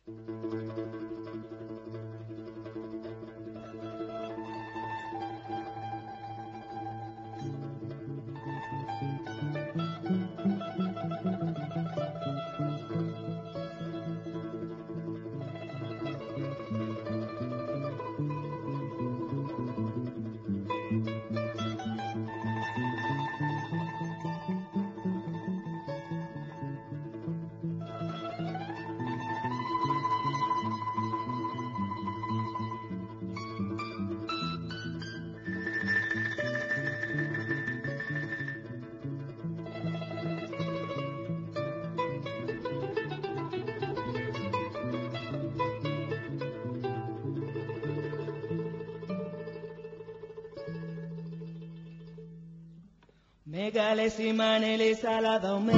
Megales y maneles ala daume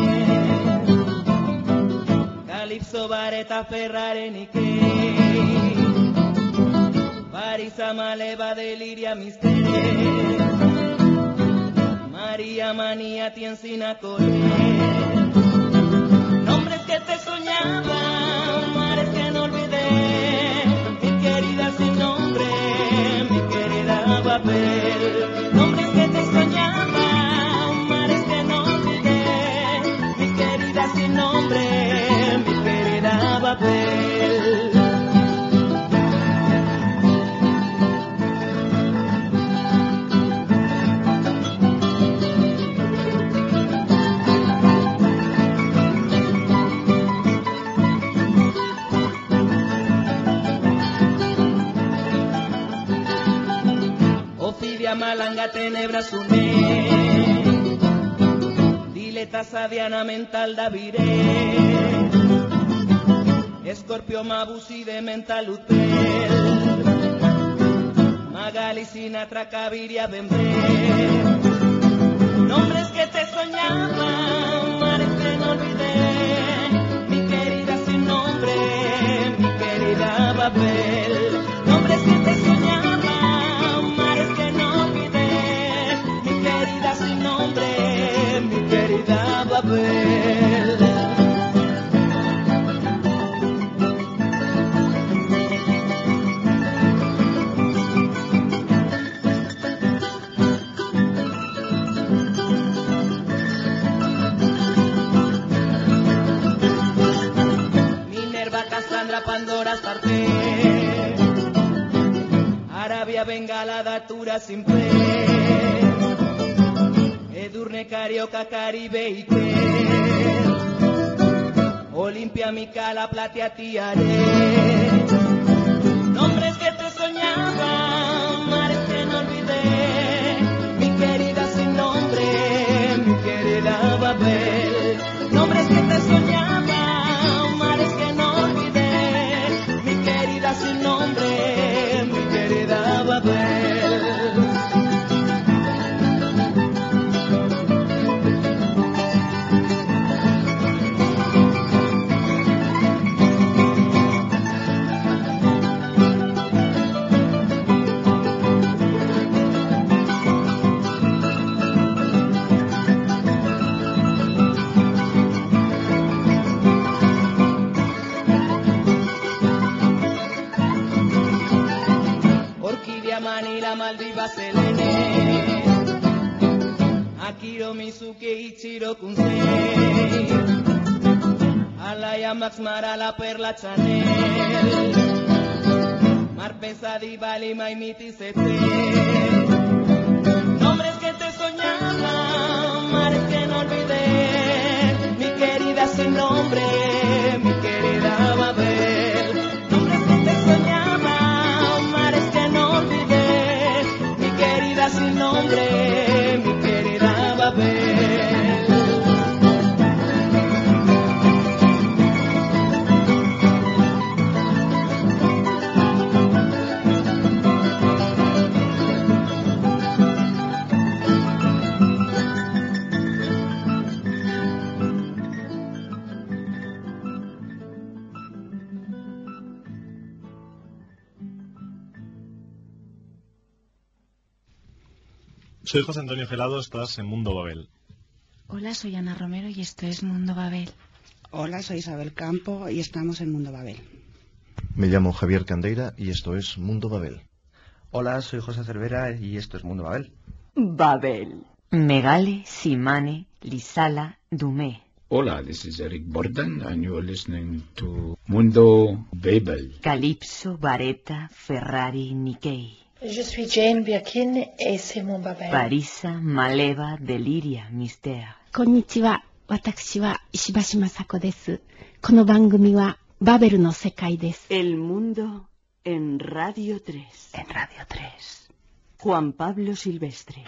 Calypso bareta Ferrari Nike Parisa maleva deliria mister María manía tiensina core Nombres que te soñaba, mares que no olvidé Mi querida sin nombre, mi querida papel Nombres que te soñaba sin nombre, mi querida papel. Ofidia malanga tenebras une Dileta sabiana mental da viré Escorpio mabusi de mental utel Magali Sinatra Caviria Bembe Nombres que te soñaba, mares que no olvidé Mi querida sin nombre, mi querida papel Nombres que te soñaba, mares que no olvidé Mi querida sin nombre, mi querida papel Pandora Sarté Arabia Bengala Datura Simple Edurne Carioca Caribe Ike Olimpia Micala Platea Tiare Nombres que te soñaba, mares que no olvidé Mi querida sin nombre, mi querida Babel Nombres que te soñaba, mares que no sin nombre, mi querida Babel. Maldiva Selene Akiro Mizuki Ichiro Kunsei Alaya Max Mara La Perla Chanel Marpesa Di Bali Maimiti Sete Nombres que te soñaba, mares que no olvidé Mi querida sin nombre, mi querida Babel Nombres que te soñaba, mares que no olvidé sin nombre, mi querida Babel. Soy José Antonio Gelado, estás en Mundo Babel. Hola, soy Ana Romero y esto es Mundo Babel. Hola, soy Isabel Campo y estamos en Mundo Babel. Me llamo Javier Candeira y esto es Mundo Babel. Hola, soy José Cervera y esto es Mundo Babel. Babel. Megale, Simane, Lisala, Dumé. Hola, this is Eric Borden and you're listening to Mundo Babel. Calypso, Bareta, Ferrari, Nikkei. Je suis Jane Birkin et c'est mon Babel. Parisa, Maleva, Deliria, Mystère. こんにちは。私は石橋雅子です。この番組はバベルの世界です。 El mundo en Radio 3. En Radio 3. Juan Pablo Silvestre.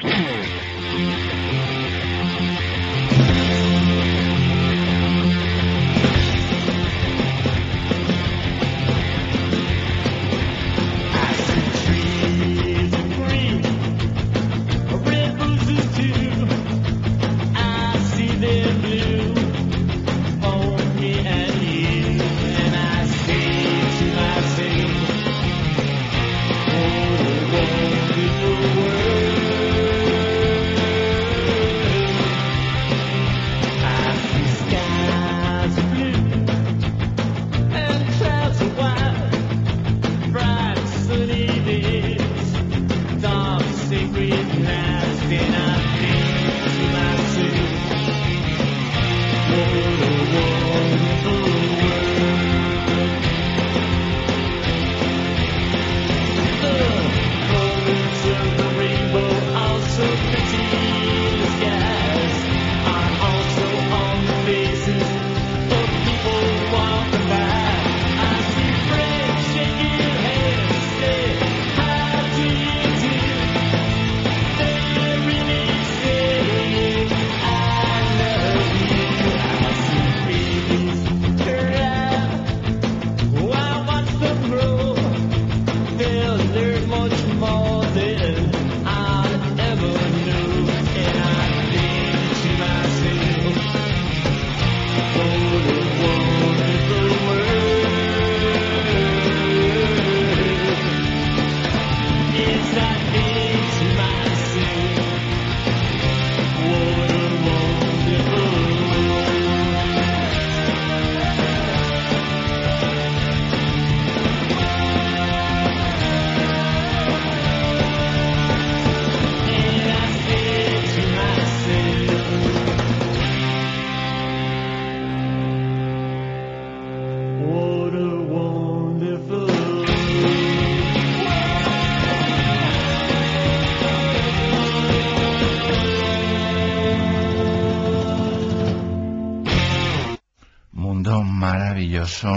Maravilloso,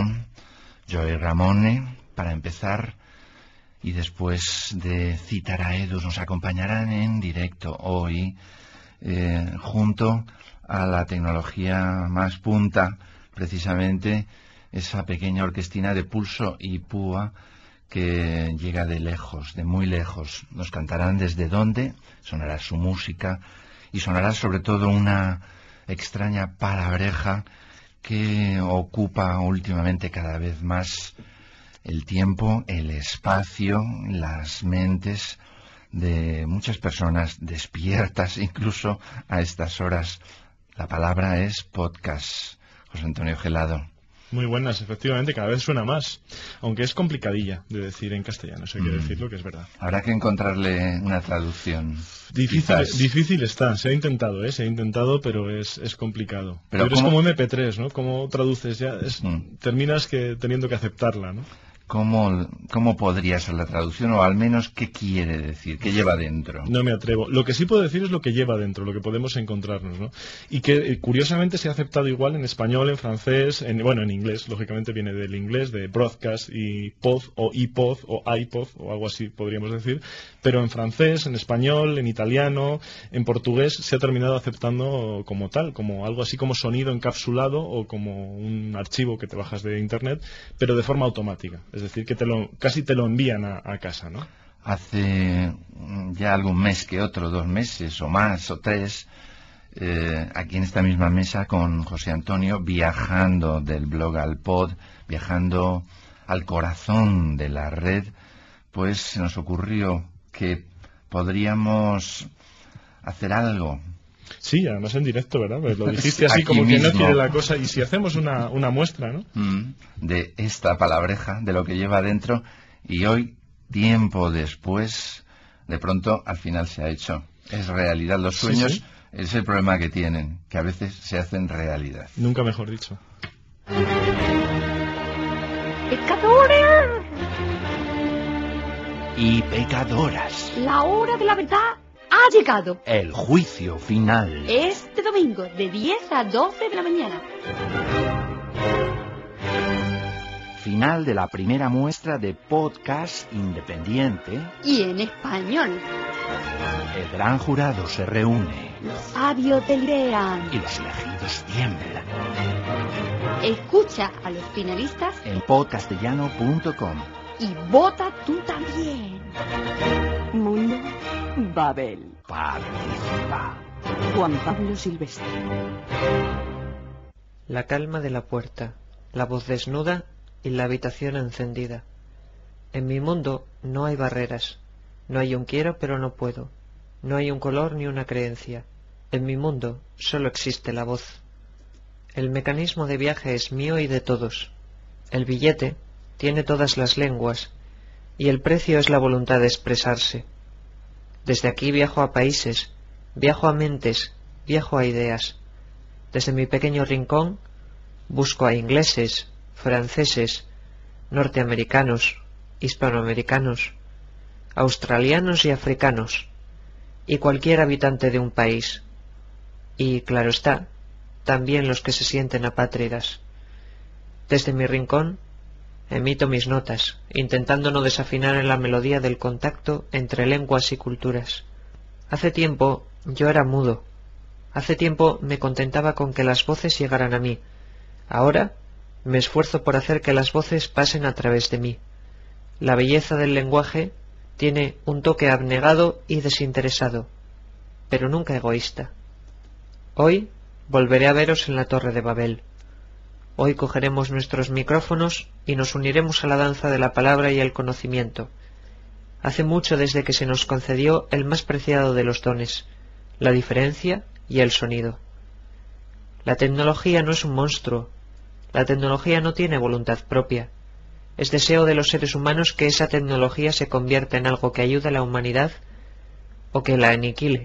Joey Ramone, para empezar, y después de citar a Edu nos acompañarán en directo hoy, junto a la tecnología más punta, precisamente esa pequeña orquestina de pulso y púa que llega de lejos, de muy lejos. Nos cantarán desde dónde, sonará su música y sonará sobre todo una extraña palabreja que ocupa últimamente cada vez más el tiempo, el espacio, las mentes de muchas personas despiertas incluso a estas horas. La palabra es podcast. José Antonio Gelado. Muy buenas, efectivamente, cada vez suena más, aunque es complicadilla de decir en castellano, eso hay que decirlo, que es verdad. Habrá que encontrarle una traducción. Difícil está, se ha intentado, pero es complicado. Pero es como MP3, ¿no? ¿Cómo traduces ya? Terminas teniendo que aceptarla, ¿no? ¿Cómo podría ser la traducción? O al menos, ¿qué quiere decir? ¿Qué lleva dentro? No me atrevo. Lo que sí puedo decir es lo que lleva dentro, lo que podemos encontrarnos, ¿no? Y que curiosamente se ha aceptado igual en español, en francés, en inglés. Lógicamente viene del inglés, de broadcast y pod, o iPod, o iPod, o algo así podríamos decir. Pero en francés, en español, en italiano, en portugués, se ha terminado aceptando como tal, como algo así como sonido encapsulado o como un archivo que te bajas de internet, pero de forma automática. Es decir, que casi te lo envían a casa, ¿no? Hace ya algún mes que otro, 2 meses o más, o 3, aquí en esta misma mesa con José Antonio, viajando del blog al pod, viajando al corazón de la red, pues se nos ocurrió que podríamos hacer algo Sí, además en directo, ¿verdad? Pues lo dijiste así Aquí como que no mismo. quiere la cosa. Y si hacemos una muestra, ¿no? De esta palabreja, de lo que lleva adentro, y hoy, tiempo después, de pronto al final se ha hecho. Es realidad. Los sueños Sí. es el problema que tienen, que a veces se hacen realidad. Nunca mejor dicho. ¡Pecadores! Y pecadoras. La hora de la verdad ha llegado. El juicio final. Este domingo, de 10 a 12 de la mañana. Final de la primera muestra de podcast independiente. Y en español. El gran jurado se reúne Los sabios deliberan. y los elegidos tiemblan. Escucha a los finalistas En podcastellano.com. y vota tú también. Mundo Babel. Participa. Juan Pablo Silvestre. La calma de la puerta, la voz desnuda y la habitación encendida. En mi mundo no hay barreras, no hay un quiero pero no puedo, no hay un color ni una creencia. En mi mundo solo existe la voz. El mecanismo de viaje es mío y de todos. El billete tiene todas las lenguas y el precio es la voluntad de expresarse. Desde aquí viajo a países, viajo a mentes, viajo a ideas. Desde mi pequeño rincón busco a ingleses, franceses, norteamericanos, hispanoamericanos, australianos y africanos, y cualquier habitante de un país. Y, claro está, también los que se sienten apátridas. Desde mi rincón emito mis notas, intentando no desafinar en la melodía del contacto entre lenguas y culturas. Hace tiempo yo era mudo. Hace tiempo me contentaba con que las voces llegaran a mí. Ahora me esfuerzo por hacer que las voces pasen a través de mí. La belleza del lenguaje tiene un toque abnegado y desinteresado, pero nunca egoísta. Hoy volveré a veros en la Torre de Babel. Hoy cogeremos nuestros micrófonos y nos uniremos a la danza de la palabra y el conocimiento. Hace mucho desde que se nos concedió el más preciado de los dones, la diferencia y el sonido. La tecnología no es un monstruo. La tecnología no tiene voluntad propia. Es deseo de los seres humanos que esa tecnología se convierta en algo que ayude a la humanidad o que la aniquile.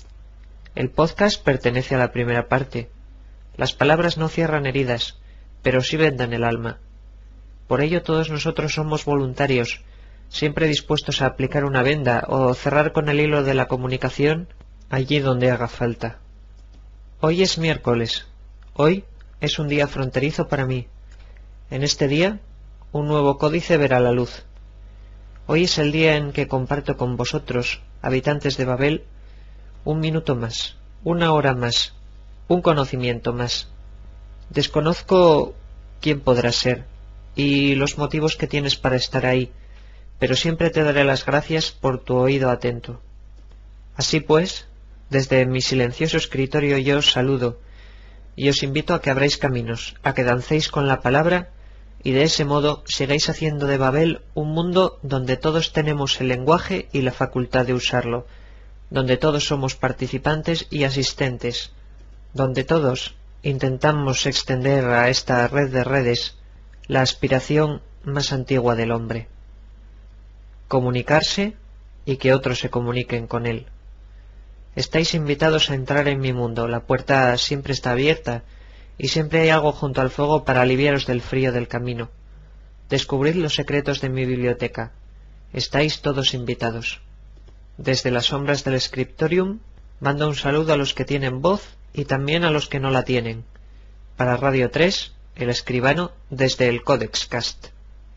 El podcast pertenece a la primera parte. Las palabras no cierran heridas, pero sí vendan el alma. Por ello todos nosotros somos voluntarios, siempre dispuestos a aplicar una venda o cerrar con el hilo de la comunicación allí donde haga falta. Hoy es miércoles. Hoy es un día fronterizo para mí. En este día, un nuevo códice verá la luz. Hoy es el día en que comparto con vosotros, habitantes de Babel, un minuto más, una hora más, un conocimiento más. Desconozco quién podrás ser y los motivos que tienes para estar ahí, pero siempre te daré las gracias por tu oído atento. Así pues, desde mi silencioso escritorio yo os saludo y os invito a que abráis caminos, a que dancéis con la palabra y de ese modo sigáis haciendo de Babel un mundo donde todos tenemos el lenguaje y la facultad de usarlo, donde todos somos participantes y asistentes, donde todos intentamos extender a esta red de redes la aspiración más antigua del hombre: comunicarse y que otros se comuniquen con él. Estáis invitados a entrar en mi mundo, la puerta siempre está abierta y siempre hay algo junto al fuego para aliviaros del frío del camino. Descubrid los secretos de mi biblioteca. Estáis todos invitados. Desde las sombras del scriptorium mando un saludo a los que tienen voz y también a los que no la tienen. Para Radio 3, el escribano desde el Codex Cast.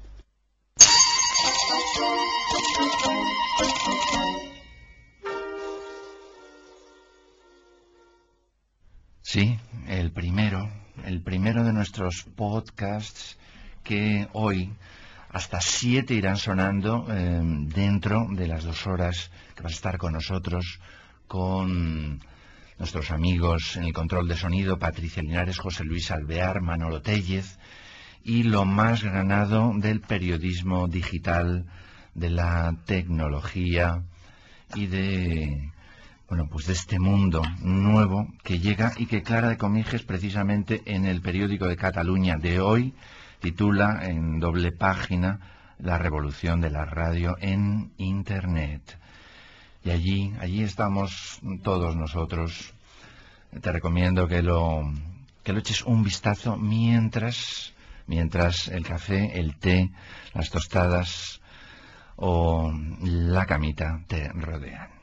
Sí, el primero de nuestros podcasts que hoy hasta 7 irán sonando dentro de las 2 horas que vas a estar con nosotros, con nuestros amigos en el control de sonido, Patricia Linares, José Luis Alvear, Manolo Tellez, y lo más granado del periodismo digital, de la tecnología y de Bueno, pues de este mundo nuevo que llega y que Clara de Cominges, precisamente en el periódico de Cataluña de hoy, titula en doble página La revolución de la radio en Internet. Y allí estamos todos nosotros. Te recomiendo que lo eches un vistazo mientras el café, el té, las tostadas o la camita te rodean.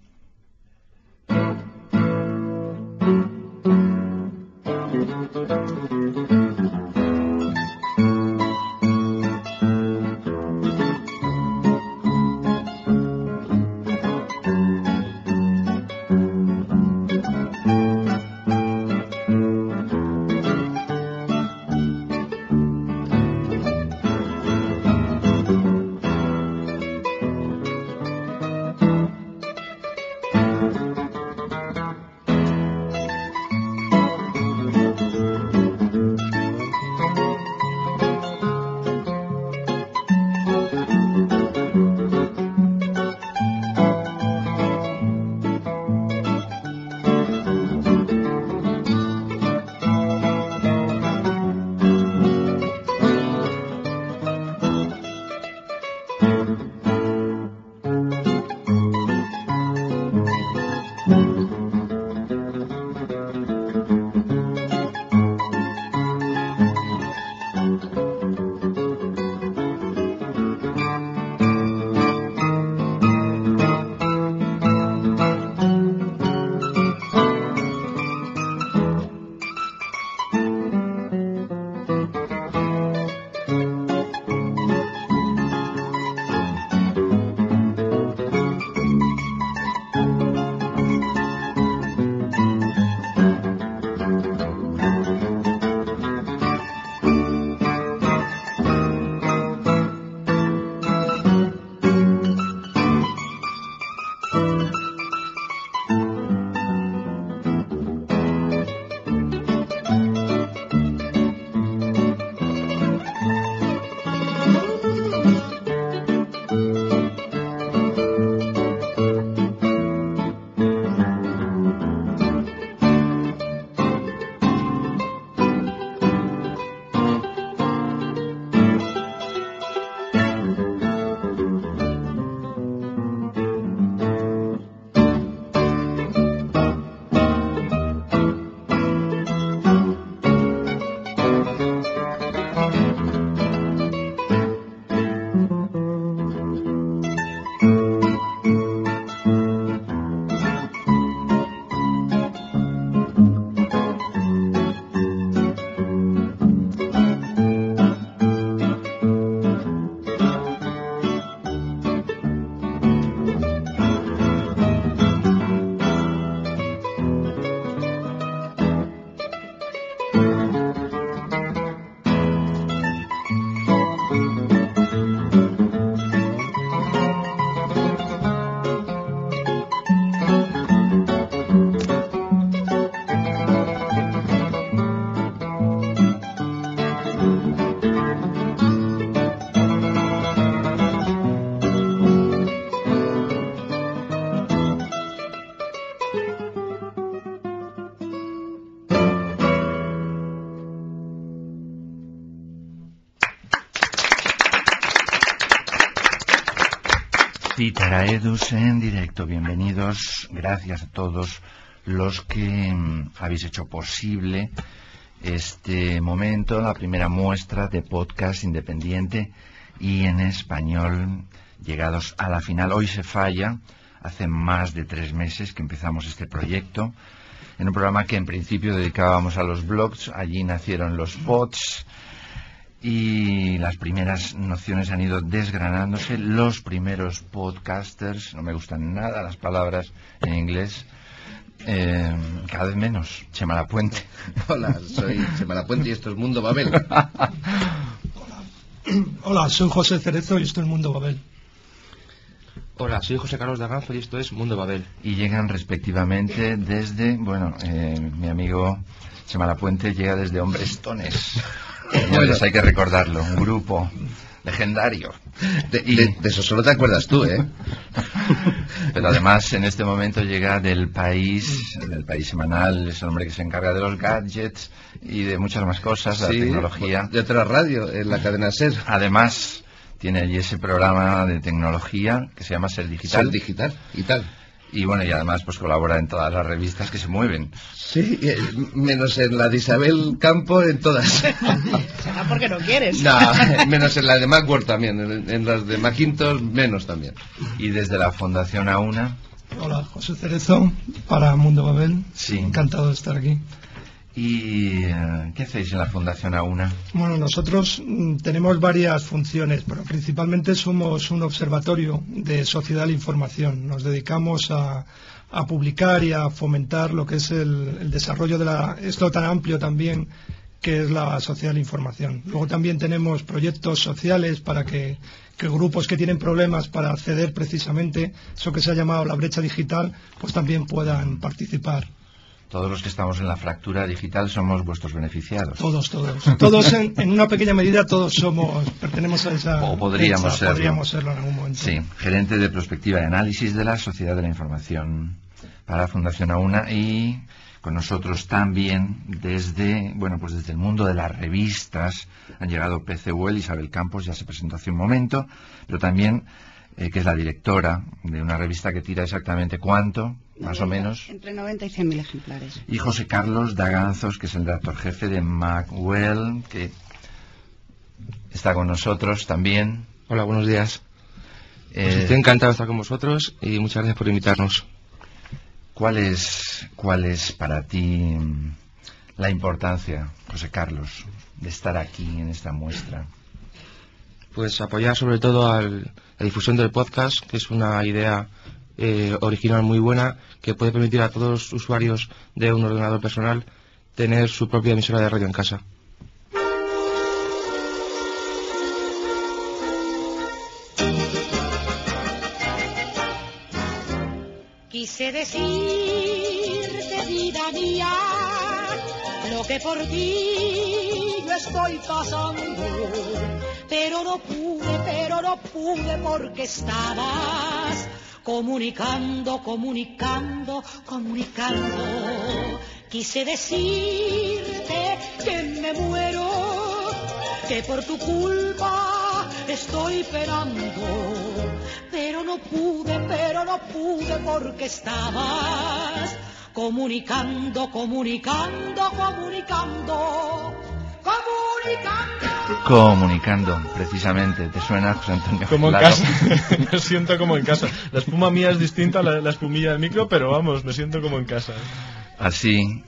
Citaraedus en directo, bienvenidos, gracias a todos los que habéis hecho posible este momento, la primera muestra de podcast independiente y en español, llegados a la final. Hoy se falla, hace más de 3 meses que empezamos este proyecto, en un programa que en principio dedicábamos a los blogs, allí nacieron los pods, y las primeras nociones han ido desgranándose. Los primeros podcasters, no me gustan nada las palabras en inglés, cada vez menos. Chema Lapuente. Hola, soy Chema Lapuente y esto es Mundo Babel. Hola, soy José Cerezo y esto es Mundo Babel. Hola, soy José Carlos Daganzo y esto es Mundo Babel. Y llegan respectivamente desde, mi amigo Chema Lapuente llega desde Hombrestones. Señores, hay que recordarlo, un grupo legendario. De eso solo te acuerdas tú, ¿eh? Pero además en este momento llega del País Semanal, es el hombre que se encarga de los gadgets y de muchas más cosas, Sí, la tecnología. de otra radio, en la cadena SER. Además tiene allí ese programa de tecnología que se llama Ser Digital. Ser Digital y tal. Y bueno, y además pues colabora en todas las revistas que se mueven. Sí, menos en la de Isabel Campo, en todas. Será porque no quieres. No, menos en la de Macworld también, en las de Macintosh menos también. Y desde la Fundación AUNA. Hola, José Cerezo, para Mundo Babel. Sí. Encantado de estar aquí. ¿Y qué hacéis en la Fundación AUNA? Bueno, nosotros tenemos varias funciones, pero principalmente somos un observatorio de sociedad de la información. Nos dedicamos a publicar y a fomentar lo que es el desarrollo de esto tan amplio también que es la sociedad de la información. Luego también tenemos proyectos sociales para que grupos que tienen problemas para acceder precisamente eso que se ha llamado la brecha digital, pues también puedan participar. Todos los que estamos en la fractura digital somos vuestros beneficiados. Todos. Todos en una pequeña medida todos pertenecemos a esa... O podríamos serlo. Podríamos serlo en algún momento. Sí, gerente de prospectiva y análisis de la Sociedad de la Información para la Fundación AUNA y con nosotros también desde el mundo de las revistas han llegado PCUL, Isabel Campos, ya se presentó hace un momento, pero también que es la directora de una revista que tira exactamente ¿cuánto? Más o menos. Entre 90 y 100.000 ejemplares. Y José Carlos Daganzos, que es el redactor jefe de Macworld, que está con nosotros también. Hola, buenos días. Pues estoy encantado de estar con vosotros y muchas gracias por invitarnos. ¿Cuál es para ti la importancia, José Carlos, de estar aquí en esta muestra? Pues apoyar sobre todo a la difusión del podcast, que es una idea original muy buena, que puede permitir a todos los usuarios de un ordenador personal tener su propia emisora de radio en casa. Quise decirte, vida mía, lo que por ti yo estoy pasando, pero no pude porque estabas comunicando. Quise decirte que me muero, que por tu culpa estoy penando, pero no pude porque estabas comunicando. Comunicando, precisamente. ¿Te suena, José Antonio? Como en casa. Me siento como en casa. La espuma mía es distinta a la espumilla del micro, pero vamos, me siento como en casa. Así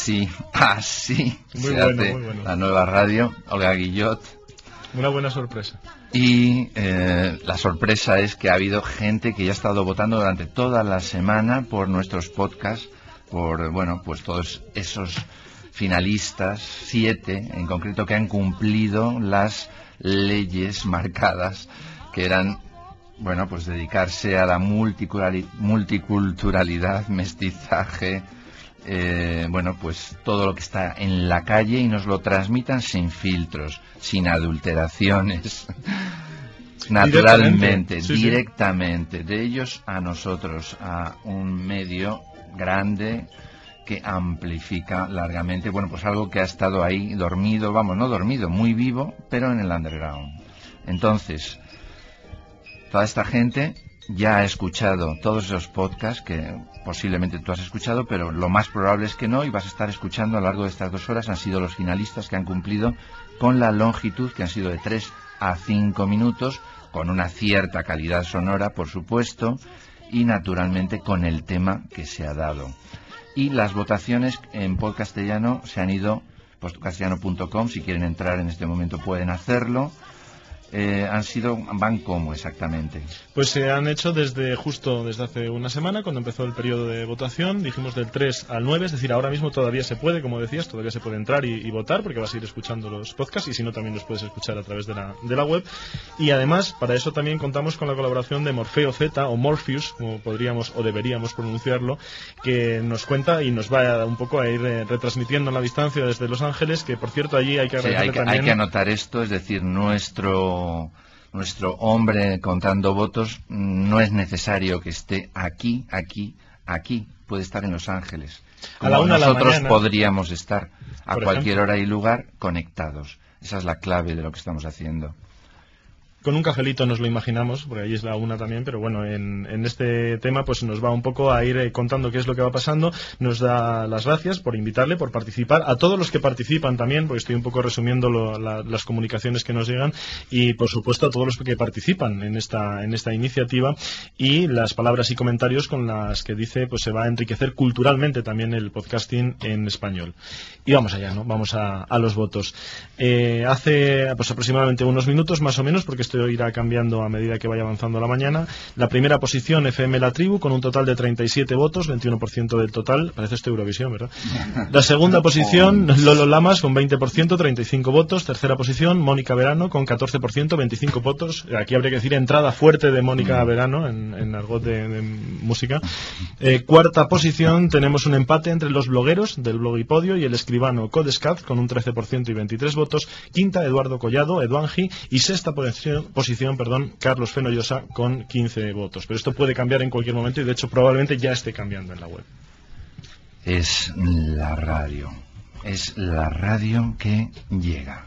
Muy se bueno, hace muy bueno. la nueva radio. Olga Guillot. Una buena sorpresa. Y la sorpresa es que ha habido gente que ya ha estado votando durante toda la semana por nuestros podcasts, por, pues todos esos finalistas, 7 en concreto, que han cumplido las leyes marcadas, que eran, pues dedicarse a la multiculturalidad, mestizaje, pues todo lo que está en la calle y nos lo transmitan sin filtros, sin adulteraciones, naturalmente, directamente, de ellos a nosotros, a un medio grande que amplifica largamente, pues algo que ha estado ahí dormido, no dormido, muy vivo, pero en el underground. Entonces, toda esta gente ya ha escuchado todos esos podcasts que posiblemente tú has escuchado, pero lo más probable es que no, y vas a estar escuchando a lo largo de estas 2 horas. Han sido los finalistas que han cumplido con la longitud, que han sido de 3 a 5 minutos, con una cierta calidad sonora, por supuesto, y naturalmente con el tema que se ha dado. Y las votaciones en Podcastellano se han ido, podcastellano.com, si quieren entrar en este momento pueden hacerlo. ¿Van cómo exactamente? Pues se han hecho desde hace una semana, cuando empezó el periodo de votación. Dijimos del 3 al 9, es decir, ahora mismo todavía se puede, como decías, todavía se puede entrar y votar, porque vas a ir escuchando los podcasts, y si no también los puedes escuchar a través de la web. Y además, para eso también contamos con la colaboración de Morfeo Z, o Morpheus, como podríamos o deberíamos pronunciarlo, que nos cuenta y nos va un poco a ir retransmitiendo en la distancia desde Los Ángeles, que por cierto allí hay que agradecerle también... Hay que anotar esto, es decir, nuestro nuestro hombre contando votos, no es necesario que esté aquí. Puede estar en Los Ángeles. A la 1 de la nosotros mañana, podríamos estar a cualquier ejemplo, hora y lugar conectados. Esa es la clave de lo que estamos haciendo. Con un cafelito nos lo imaginamos, porque ahí es la 1 también, pero bueno, en este tema pues nos va un poco a ir contando qué es lo que va pasando. Nos da las gracias por invitarle, por participar, a todos los que participan también, porque estoy un poco resumiendo las comunicaciones que nos llegan, y por supuesto a todos los que participan en esta iniciativa, y las palabras y comentarios con las que dice pues se va a enriquecer culturalmente también el podcasting en español. Y vamos allá, ¿no? Vamos a los votos. Hace pues aproximadamente unos minutos más o menos, porque esto irá cambiando a medida que vaya avanzando la mañana. La primera posición, FM La Tribu, con un total de 37 votos, 21% del total. Parece esto Eurovisión, ¿verdad? La segunda posición, Lolo Lamas, con 20%, 35 votos. Tercera posición, Mónica Verano, con 14%, 25 votos. Aquí habría que decir entrada fuerte de Mónica Verano, en argot de música. Cuarta posición, tenemos un empate entre los blogueros del Blog y Podio y el escribano Codescat, con un 13% y 23 votos. Quinta, Eduardo Collado, Eduangi. Y sexta posición, Carlos Fenollosa, con 15 votos. Pero esto puede cambiar en cualquier momento y de hecho probablemente ya esté cambiando en la web. Es la radio. Es la radio que llega.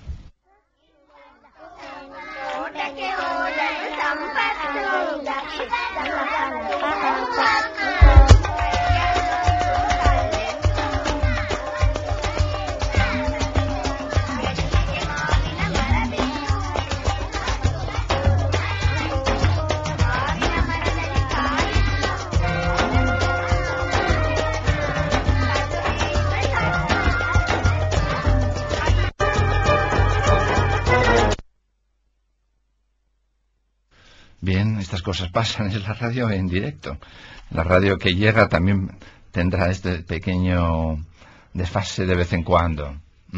Bien, estas cosas pasan, es la radio en directo. La radio que llega también tendrá este pequeño desfase de vez en cuando.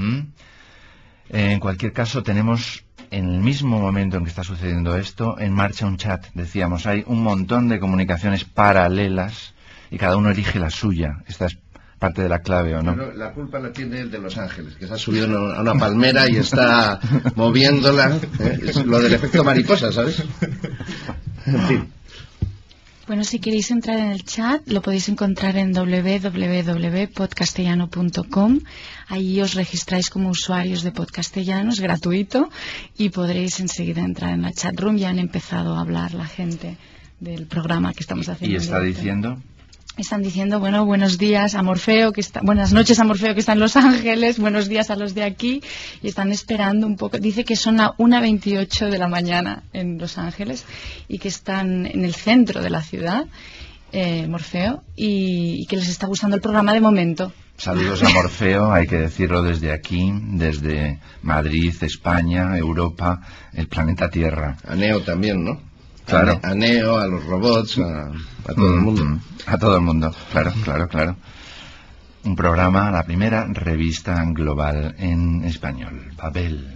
En cualquier caso, tenemos en el mismo momento en que está sucediendo esto, en marcha un chat. Decíamos, hay un montón de comunicaciones paralelas y cada uno elige la suya. Esta es parte de la clave, ¿o no? Pero la culpa la tiene el de Los Ángeles, que se ha subido a una palmera y está moviéndola. Es lo del efecto mariposa, ¿sabes? En fin. Bueno, si queréis entrar en el chat, lo podéis encontrar en www.podcastellano.com. Ahí os registráis como usuarios de Podcastellano, es gratuito, y podréis enseguida entrar en la chat room. Ya han empezado a hablar la gente del programa que estamos haciendo. ¿Y está diciendo? Están diciendo, bueno, buenos días a Morfeo, buenas noches a Morfeo, que está en Los Ángeles, buenos días a los de aquí, y están esperando un poco. Dice que son a 1:28 de la mañana en Los Ángeles y que están en el centro de la ciudad, Morfeo, y que les está gustando el programa de momento. Saludos a Morfeo, hay que decirlo desde aquí, desde Madrid, España, Europa, el planeta Tierra. A Neo también, ¿no? Claro. A Neo, a los robots, a todo el mundo. A todo el mundo, claro. Un programa, la primera revista global en español, Babel.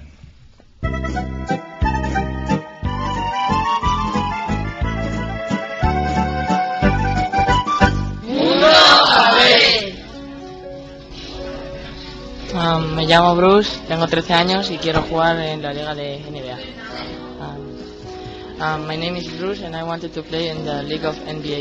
¡Mundo Babel! Me llamo Bruce, tengo 13 años y quiero jugar en la liga de NBA. My name is Bruce and I wanted to play in the League of NBA.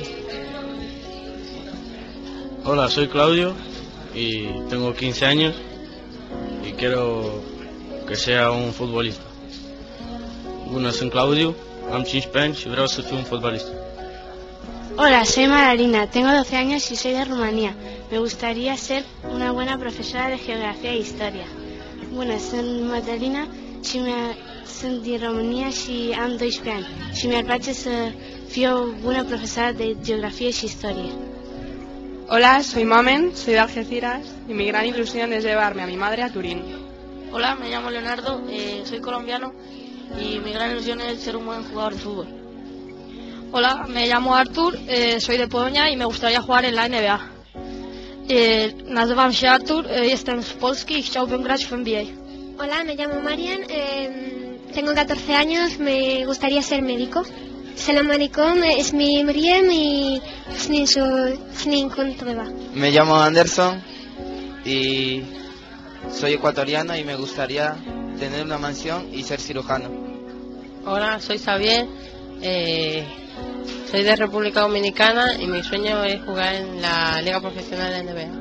Hola, soy Claudio y tengo 15 años y quiero que sea un futbolista. Bună, sunt Claudiu, am 15 ani și vreau să fiu un fotbalist. Hola, soy Maralina, tengo 12 años y soy de Rumanía. Me gustaría ser una buena profesora de geografía e historia. Bună, sunt Madalina și sunt din România și am 12 ani și mi-ar place să fiu o bună profesoară de geografie și istorie. Hola, soy Mamen, soy de Algeciras y mi gran ilusión es llevarme a mi madre a Turín. Hola, me llamo Leonardo, soy colombiano y mi gran ilusión es ser un buen jugador de fútbol. Hola, me llamo Artur, soy de Polonia y me gustaría jugar en la NBA. Nazywam się Artur, jestem z Polski y chciałbym grać w NBA. Hola, me llamo Marian, tengo 14 años, me gustaría ser médico. Salam alaikum, اسمي مريم y سنين كنت طبيبة. Me llamo Anderson y soy ecuatoriano y me gustaría tener una mansión y ser cirujano. Hola, soy Xavier, soy de República Dominicana y mi sueño es jugar en la Liga Profesional de NBA.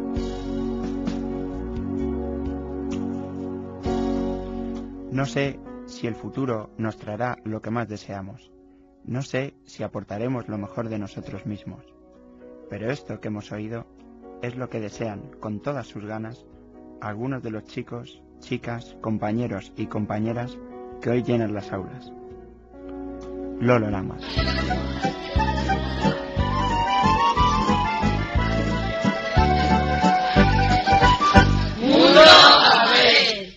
No sé si el futuro nos traerá lo que más deseamos. No sé si aportaremos lo mejor de nosotros mismos. Pero esto que hemos oído es lo que desean con todas sus ganas algunos de los chicos, chicas, compañeros y compañeras que hoy llenan las aulas. Lolo Lamas. ¡Mundo Babel!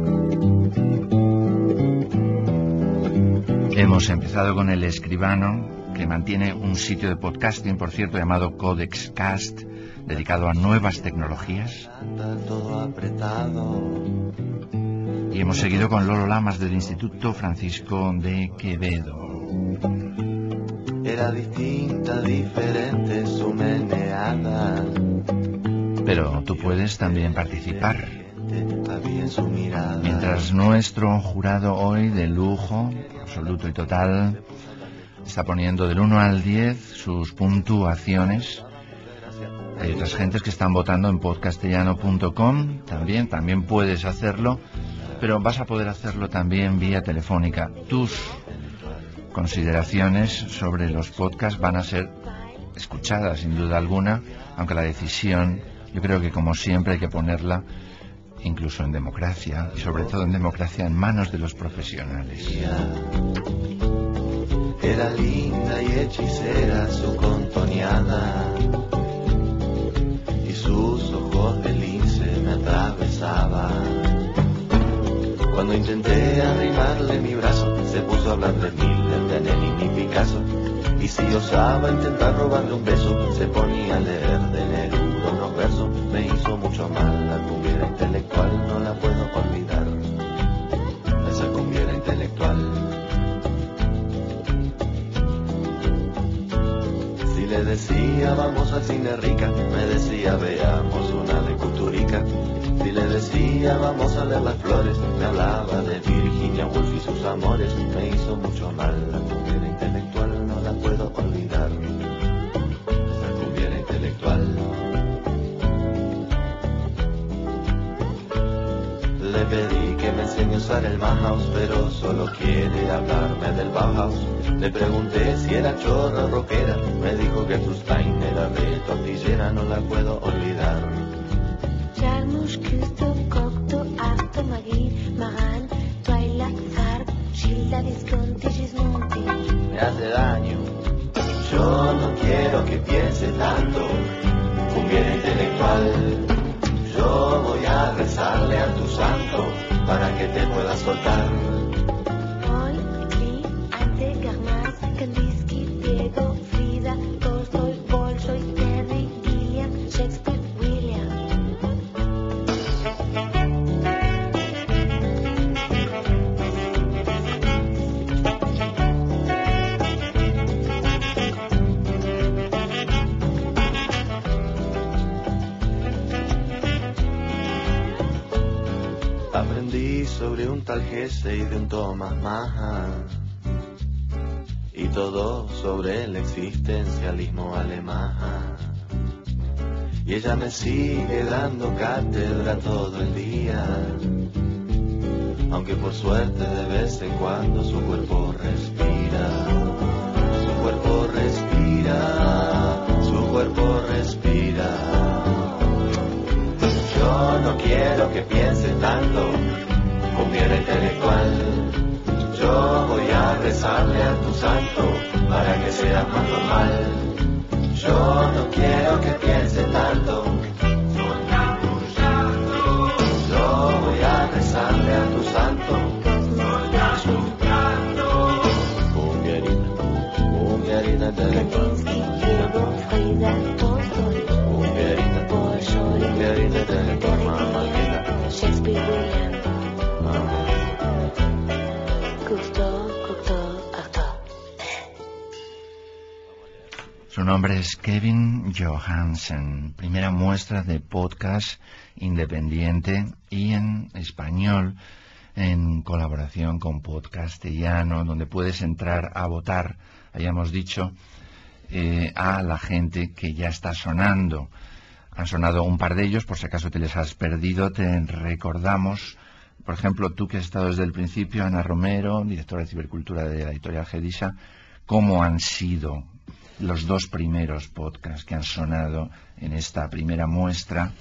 Hemos empezado con El Escribano, que mantiene un sitio de podcasting, por cierto, llamado Codex Cast, dedicado a nuevas tecnologías. Y hemos seguido con Lolo Lamas del Instituto Francisco de Quevedo. Era distinta, diferente su meneada. Pero tú puedes también participar. Mientras nuestro jurado hoy de lujo, absoluto y total, está poniendo del 1 al 10 sus puntuaciones. Hay otras gentes que están votando en podcastellano.com. También puedes hacerlo, pero vas a poder hacerlo también vía telefónica. Tus consideraciones sobre los podcasts van a ser escuchadas sin duda alguna, aunque la decisión, yo creo que como siempre hay que ponerla, incluso en democracia, y sobre todo en democracia, en manos de los profesionales. Era linda y hechicera su contoneada, y sus ojos de lince me atravesaban. Cuando intenté arrimarle mi brazo, se puso a hablar de Miller, de Nelly y Picasso. Y si osaba intentar robarle un beso, se ponía a leer de Neruda unos versos. Me hizo mucho mal, la cumbiera intelectual, no la puedo olvidar. Esa cumbiera intelectual. Si le decía vamos al cine rica, me decía veamos una de Culturica. Si le decía vamos a leer las flores, me hablaba de Virginia Woolf y sus amores. Me hizo mucho mal, la cumbiera intelectual no la puedo olvidar. Esa cumbiera intelectual. Le pedí que me enseñe a usar el Bauhaus, pero solo quiere hablarme del Bauhaus. Le pregunté si era chorra o rockera, me dijo que Stein era de tortillera, no la puedo olvidar. Jarmusch, Küste, Cocteau, Arte, Magritte, Maran, Twilight, Farb, Gilda, Visconti, Gismonti. Me hace daño. Yo no quiero que piense tanto, cumbiera intelectual. Yo voy a rezarle a tu santo para que te pueda soltar. Paul, Klee, Ante, Garmas, Kandinsky, Diego, Frida, Tolstoy, Bolshoi, Terry, Gilliam, Shakespeare, William. Aprendí sobre un tal Hesse y de un Thomas Mann, y todo sobre el existencialismo alemán. Y ella me sigue dando cátedra todo el día, aunque por suerte de vez en cuando su cuerpo respira. Su cuerpo respira, su cuerpo respira. Yo no quiero que piense tanto, cumbiera intelectual. Yo voy a rezarle a tu santo para que sea más normal. Yo no quiero que piense tanto. Yo voy a rezarle a tu santo. Cumbiarina intelectual. Shakespeare, William. Cocteau, Artaud. Su nombre es Kevin Johansen. Primera muestra de podcast independiente y en español en colaboración con Podcastellano, donde puedes entrar a votar, hayamos dicho, a la gente que ya está sonando. Han sonado un par de ellos, por si acaso te les has perdido, te recordamos, por ejemplo, tú que has estado desde el principio, Ana Romero, directora de Cibercultura de la editorial Gedisa, cómo han sido los dos primeros podcasts que han sonado en esta primera muestra.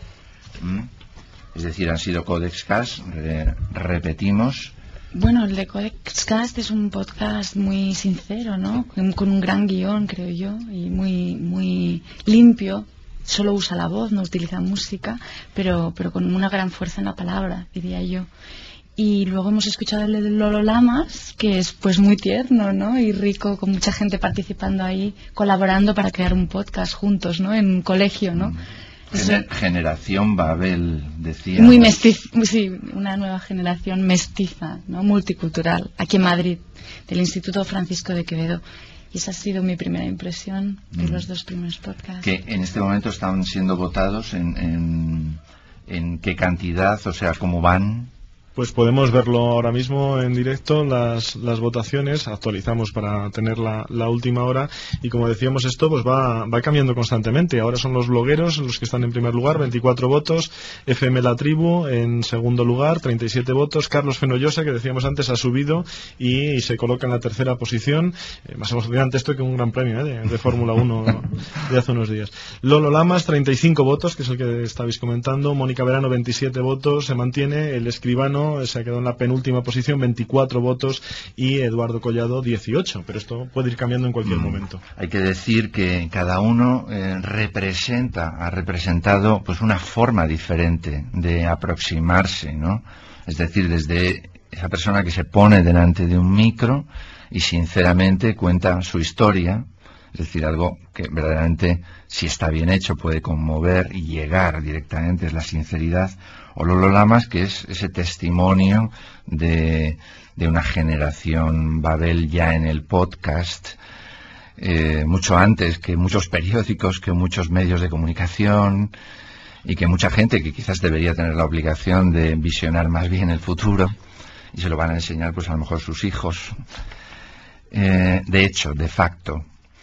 Es decir, han sido Codex Cast, repetimos. Bueno, el de Codex Cast es un podcast muy sincero, ¿no? Con un gran guión, creo yo, y muy limpio. Solo usa la voz, no utiliza música, pero con una gran fuerza en la palabra, diría yo. Y luego hemos escuchado el de Lolo Lamas, que es pues muy tierno, ¿no? Y rico, con mucha gente participando ahí, colaborando para crear un podcast juntos, ¿no? En un colegio, ¿no? Generación Babel, decía. Muy mestiza, sí, una nueva generación mestiza, ¿no? Multicultural, aquí en Madrid, del Instituto Francisco de Quevedo. Y esa ha sido mi primera impresión de los dos primeros podcasts. Que en este momento están siendo votados en qué cantidad, o sea, cómo van. Pues podemos verlo ahora mismo en directo, las votaciones, actualizamos para tener la última hora, y como decíamos, esto pues va cambiando constantemente. Ahora son los blogueros los que están en primer lugar, 24 votos, FM La Tribu en segundo lugar, 37 votos, Carlos Fenollosa, que decíamos antes, ha subido y se coloca en la tercera posición, más emocionante esto que un gran premio de Fórmula 1 de hace unos días. Lolo Lamas, 35 votos, que es el que estabais comentando, Mónica Verano, 27 votos, se mantiene, el escribano se ha quedado en la penúltima posición, 24 votos, y Eduardo Collado 18, pero esto puede ir cambiando en cualquier momento. Hay que decir que cada uno ha representado pues una forma diferente de aproximarse, ¿no? Es decir, desde esa persona que se pone delante de un micro y sinceramente cuenta su historia, es decir, algo que verdaderamente, si está bien hecho, puede conmover y llegar directamente, es la sinceridad. O Lolo Lamas, que es ese testimonio de una generación Babel ya en el podcast, mucho antes que muchos periódicos, que muchos medios de comunicación, y que mucha gente que quizás debería tener la obligación de visionar más bien el futuro, y se lo van a enseñar pues a lo mejor sus hijos, de hecho, de facto.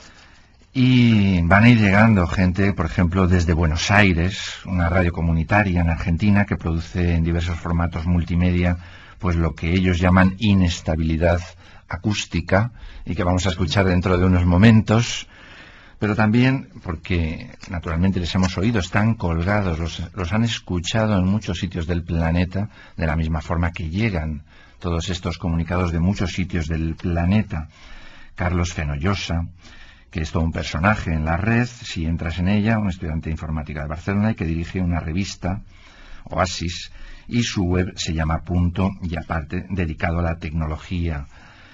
Y van a ir llegando gente, por ejemplo, desde Buenos Aires, una radio comunitaria en Argentina que produce en diversos formatos multimedia, pues lo que ellos llaman inestabilidad acústica, y que vamos a escuchar dentro de unos momentos. Pero también, porque naturalmente les hemos oído, están colgados, los han escuchado en muchos sitios del planeta, de la misma forma que llegan todos estos comunicados de muchos sitios del planeta. Carlos Fenollosa, que es todo un personaje en la red, si entras en ella, un estudiante de informática de Barcelona y que dirige una revista, Oasis, y su web se llama Punto, y aparte dedicado a la tecnología.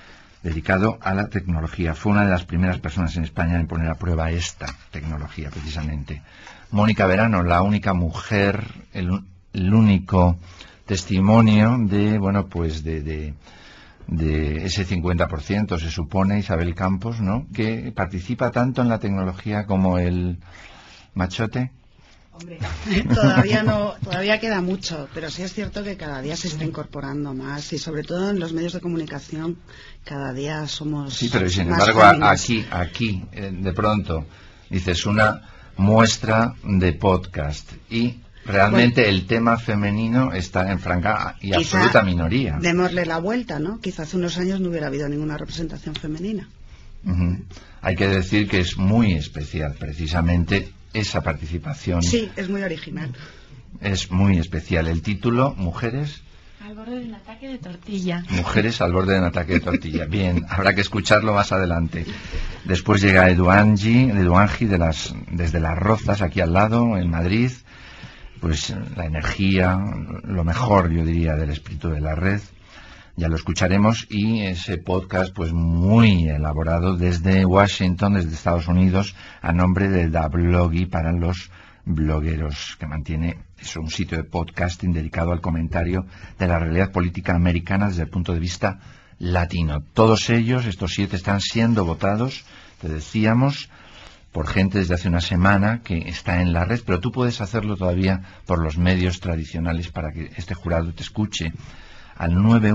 Fue una de las primeras personas en España en poner a prueba esta tecnología, precisamente. Mónica Verano, la única mujer, el único testimonio de, bueno, pues de ese 50%, se supone, Isabel Campos, ¿no?, que participa tanto en la tecnología como el machote. Hombre, todavía queda mucho, pero sí es cierto que cada día se está incorporando más, y sobre todo en los medios de comunicación cada día somos. Sí, pero sin más embargo féminas. aquí de pronto dices una muestra de podcast y realmente el tema femenino está en franca y absoluta minoría. Démosle la vuelta, ¿no? Quizá hace unos años no hubiera habido ninguna representación femenina. Hay que decir que es muy especial precisamente esa participación. Sí, es muy original. Es muy especial. El título, Mujeres al borde de un ataque de tortilla. Mujeres al borde de un ataque de tortilla. Bien, habrá que escucharlo más adelante. Después llega Eduangi desde Las Rozas, aquí al lado, en Madrid. Pues la energía, lo mejor, yo diría, del espíritu de la red. Ya lo escucharemos, y ese podcast pues muy elaborado desde Washington, desde Estados Unidos, a nombre de Da Bloggy para los blogueros, que mantiene un sitio de podcasting dedicado al comentario de la realidad política americana desde el punto de vista latino. Todos ellos, estos 7, están siendo votados, te decíamos, por gente desde hace una semana que está en la red, pero tú puedes hacerlo todavía por los medios tradicionales para que este jurado te escuche al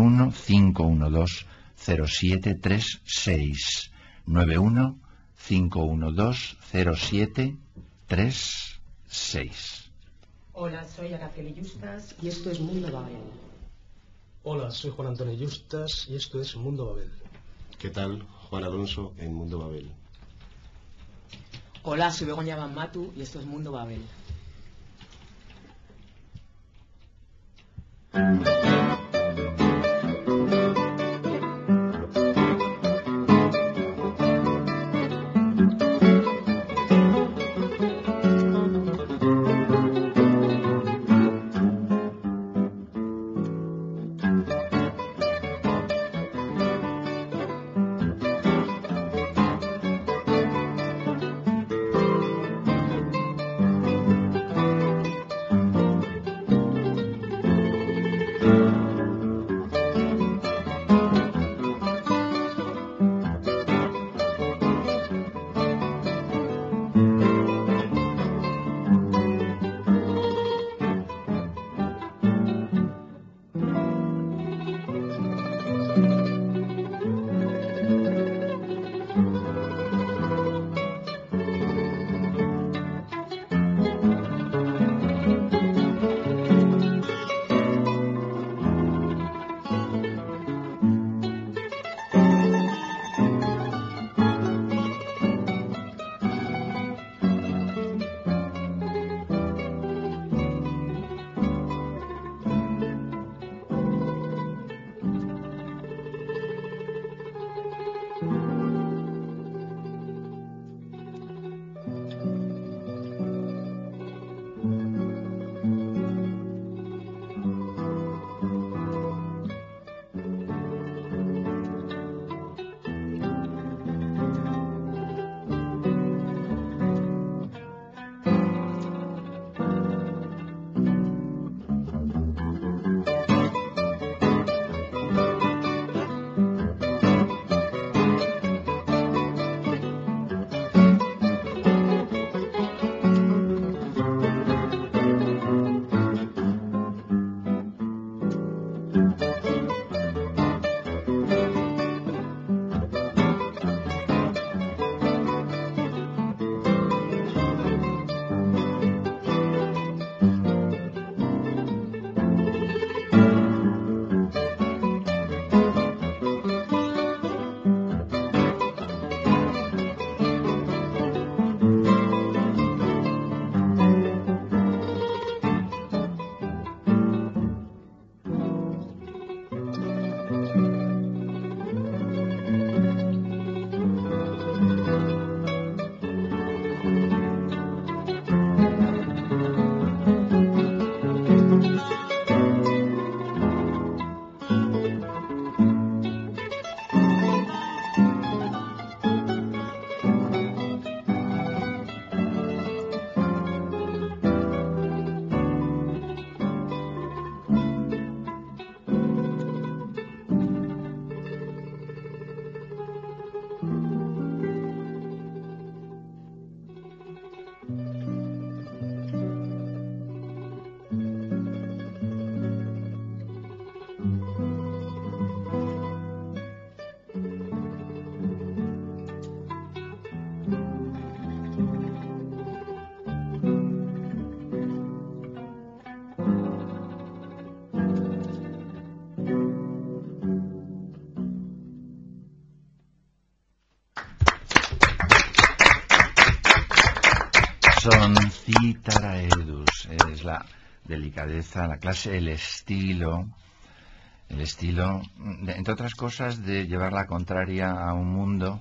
915120736. 915120736. Hola, soy Araceli Justas y esto es Mundo Babel. Hola, soy Juan Antonio Justas y esto es Mundo Babel. ¿Qué tal? Juan Alonso en Mundo Babel. Hola, soy Begoña Banmatu y esto es Mundo Babel. Son citaraedus, es la delicadeza, la clase, el estilo, entre otras cosas, de llevar la contraria a un mundo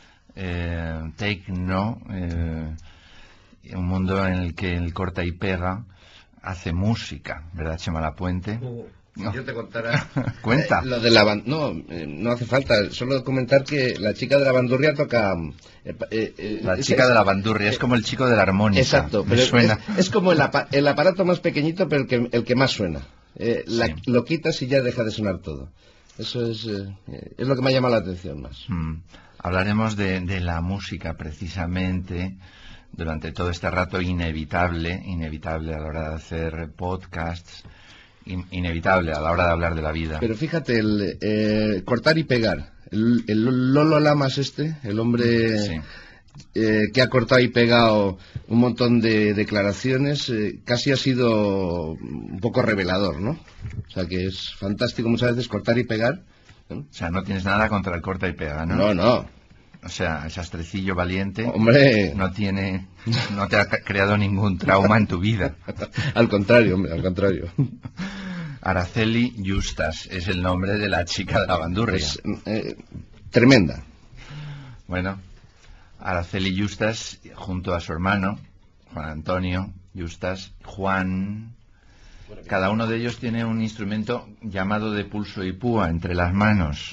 techno, un mundo en el que el corta y pega hace música, ¿verdad, Chema Lapuente? Si yo te contara cuenta lo de la no hace falta, solo comentar que la chica de la bandurria toca la chica de la bandurria es como el chico de la armónica. Exacto, pero es como el aparato más pequeñito, pero el que más suena. Sí. Lo quitas y ya deja de sonar todo. Eso es lo que me ha llamado la atención más. Hablaremos de la música precisamente durante todo este rato, inevitable a la hora de hacer podcasts, inevitable a la hora de hablar de la vida. Pero fíjate, cortar y pegar. El Lolo Lamas el hombre... Sí. Que ha cortado y pegado un montón de declaraciones, casi ha sido un poco revelador, ¿no? O sea, que es fantástico muchas veces cortar y pegar, ¿no? O sea, no tienes nada contra el corta y pega, ¿no? No, no. O sea, el sastrecillo valiente, hombre, no te ha creado ningún trauma en tu vida. Al contrario, hombre, al contrario. Araceli Justas es el nombre de la chica de la bandurria. Tremenda. Bueno, Araceli Justas, junto a su hermano, Juan Antonio Justas, Juan... Cada uno de ellos tiene un instrumento llamado de pulso y púa entre las manos.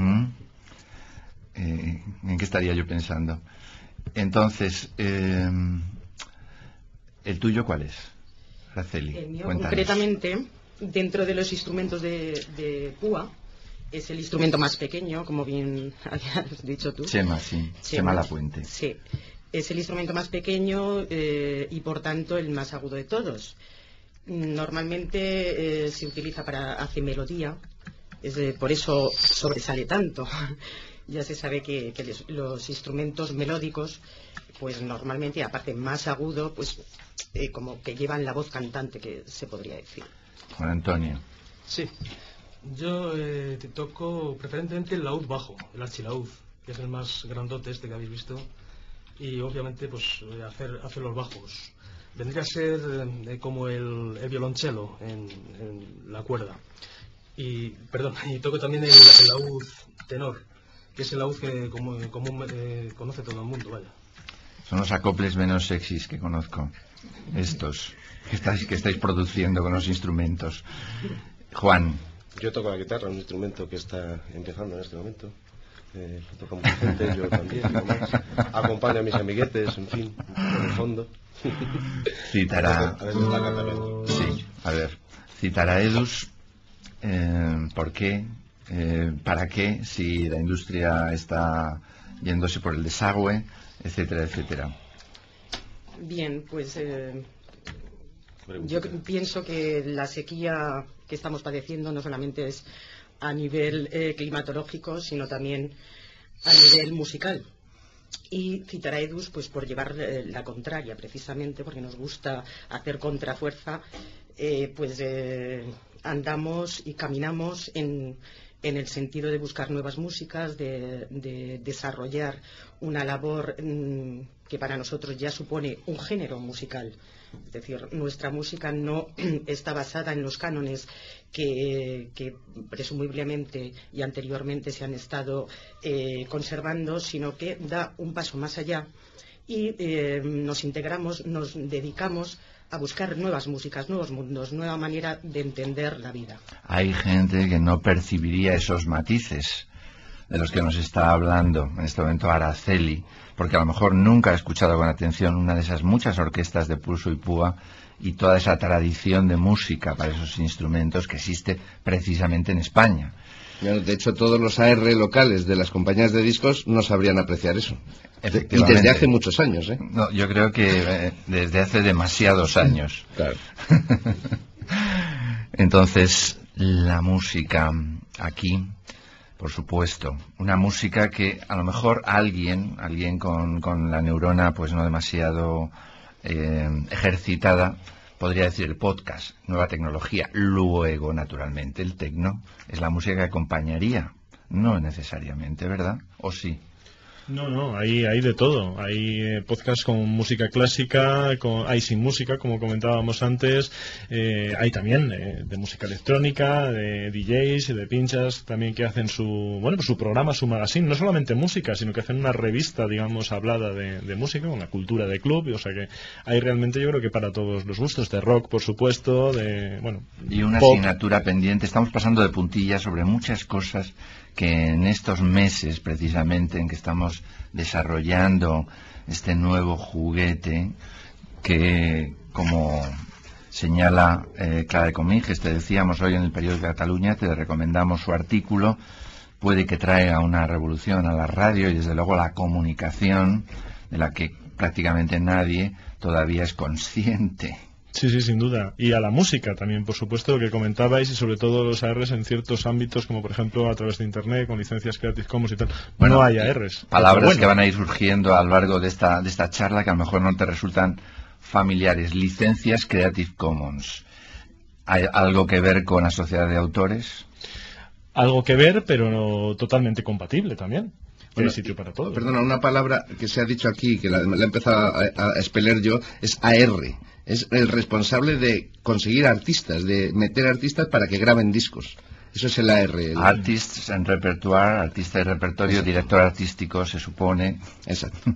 ¿En qué estaría yo pensando? Entonces, ¿el tuyo cuál es, Araceli? El mío, cuéntanos. Concretamente, dentro de los instrumentos de púa, es el instrumento más pequeño, como bien habías dicho tú. Chema, sí. Chema Lapuente. Sí. Es el instrumento más pequeño y, por tanto, el más agudo de todos. Normalmente se utiliza para hacer melodía, por eso sobresale tanto. Ya se sabe que los instrumentos melódicos, pues normalmente, aparte más agudo, pues como que llevan la voz cantante, que se podría decir. Juan Antonio. Sí. Yo te toco preferentemente el laúd bajo, el archilaúd, que es el más grandote que habéis visto, y obviamente pues hacer los bajos. Vendría a ser como el violonchelo en la cuerda. Y toco también el laúd tenor, que es el laúd que conoce todo el mundo, vaya. Son los acoples menos sexys que conozco, estos que estáis produciendo con los instrumentos. Juan. Yo toco la guitarra, un instrumento que está empezando en este momento. Lo toca mucha gente, yo también, nomás. Acompaño a mis amiguetes, en fin, en el fondo. Citará. Sí, a ver, Citaraedus, ¿por qué? ¿Para qué? Si la industria está yéndose por el desagüe, etcétera, etcétera. Bien, pues yo pienso que la sequía que estamos padeciendo no solamente es a nivel climatológico, sino también a nivel musical. Y Citaraedus, pues por llevar la contraria, precisamente porque nos gusta hacer contrafuerza, andamos y caminamos en el sentido de buscar nuevas músicas, de desarrollar una labor que para nosotros ya supone un género musical. Es decir, nuestra música no está basada en los cánones que presumiblemente y anteriormente se han estado conservando, sino que da un paso más allá y nos integramos, nos dedicamos a buscar nuevas músicas, nuevos mundos, nueva manera de entender la vida. Hay gente que no percibiría esos matices de los que nos está hablando en este momento Araceli, porque a lo mejor nunca ha escuchado con atención una de esas muchas orquestas de pulso y púa y toda esa tradición de música para esos instrumentos que existe precisamente en España. De hecho, todos los AR locales de las compañías de discos no sabrían apreciar eso. Y desde hace muchos años, ¿eh? No, yo creo que desde hace demasiados años. Claro. Entonces, la música aquí, por supuesto, una música que a lo mejor alguien con la neurona pues no demasiado ejercitada, podría decir el podcast, nueva tecnología. Luego, naturalmente, el tecno es la música que acompañaría, no necesariamente, ¿verdad? ¿O sí? No, hay de todo. Hay podcasts con música clásica, hay sin música, como comentábamos antes. Hay también de música electrónica, de DJs y de pinchas también que hacen su programa, su magazine. No solamente música, sino que hacen una revista, digamos, hablada de música, con la cultura de club. O sea que hay realmente, yo creo que para todos los gustos, de rock, por supuesto, y una pop. Asignatura pendiente. Estamos pasando de puntillas sobre muchas cosas que en estos meses, precisamente, en que estamos desarrollando este nuevo juguete que, como señala Clara de Cominges, te decíamos hoy en el periódico de Cataluña, te recomendamos su artículo, puede que traiga una revolución a la radio y desde luego la comunicación, de la que prácticamente nadie todavía es consciente. Sí, sí, sin duda. Y a la música también, por supuesto, lo que comentabais, y sobre todo los ARs en ciertos ámbitos, como por ejemplo a través de Internet, con licencias Creative Commons y tal. Bueno, no hay ARs. Palabras que van a ir surgiendo a lo largo de esta charla que a lo mejor no te resultan familiares. Licencias Creative Commons. ¿Hay algo que ver con la sociedad de autores? Algo que ver, pero no totalmente compatible también. Bueno, hay sitio para todo. Perdona, una palabra que se ha dicho aquí, que la he empezado a expeler yo, es AR. Es el responsable de conseguir artistas, de meter artistas para que graben discos. Eso es el AR. Artists and Repertoire, artista de repertorio, exacto. Director artístico, se supone. Exacto.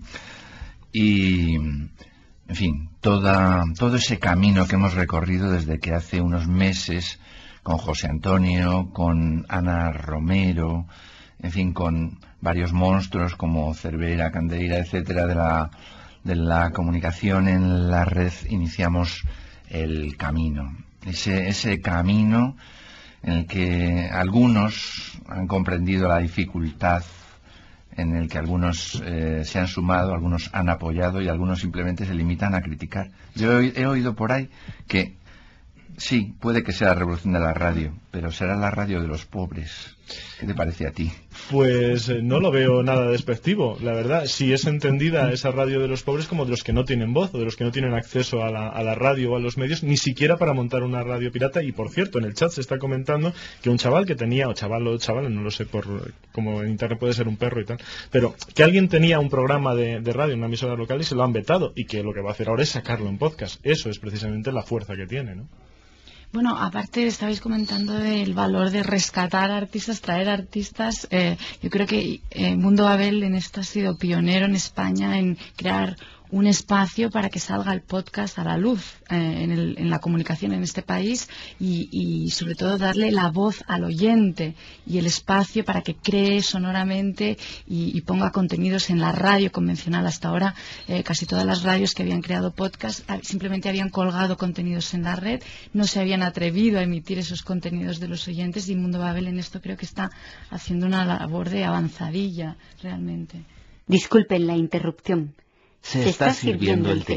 Y, en fin, todo ese camino que hemos recorrido desde que hace unos meses, con José Antonio, con Ana Romero, en fin, con varios monstruos como Cervera, Candeira, etcétera, de la comunicación en la red, iniciamos el camino. Ese camino en el que algunos han comprendido la dificultad, en el que algunos se han sumado, algunos han apoyado y algunos simplemente se limitan a criticar. Yo he oído por ahí que sí, puede que sea la revolución de la radio, pero será la radio de los pobres. ¿Qué te parece a ti? Pues no lo veo nada despectivo, la verdad. Si es entendida esa radio de los pobres como de los que no tienen voz o de los que no tienen acceso a la radio o a los medios, ni siquiera para montar una radio pirata. Y por cierto, en el chat se está comentando que un chaval que tenía, o chaval, no lo sé, como en internet puede ser un perro y tal, pero que alguien tenía un programa de radio en una emisora local y se lo han vetado, y que lo que va a hacer ahora es sacarlo en podcast. Eso es precisamente la fuerza que tiene, ¿no? Bueno, aparte estabais comentando del valor de rescatar artistas, traer artistas. Yo creo que Mundo Babel en esto ha sido pionero en España en crear un espacio para que salga el podcast a la luz en la comunicación en este país y sobre todo darle la voz al oyente y el espacio para que cree sonoramente y ponga contenidos en la radio convencional. Hasta ahora casi todas las radios que habían creado podcast simplemente habían colgado contenidos en la red, no se habían atrevido a emitir esos contenidos de los oyentes, y Mundo Babel en esto creo que está haciendo una labor de avanzadilla realmente. Disculpen la interrupción. Se está sirviendo el té.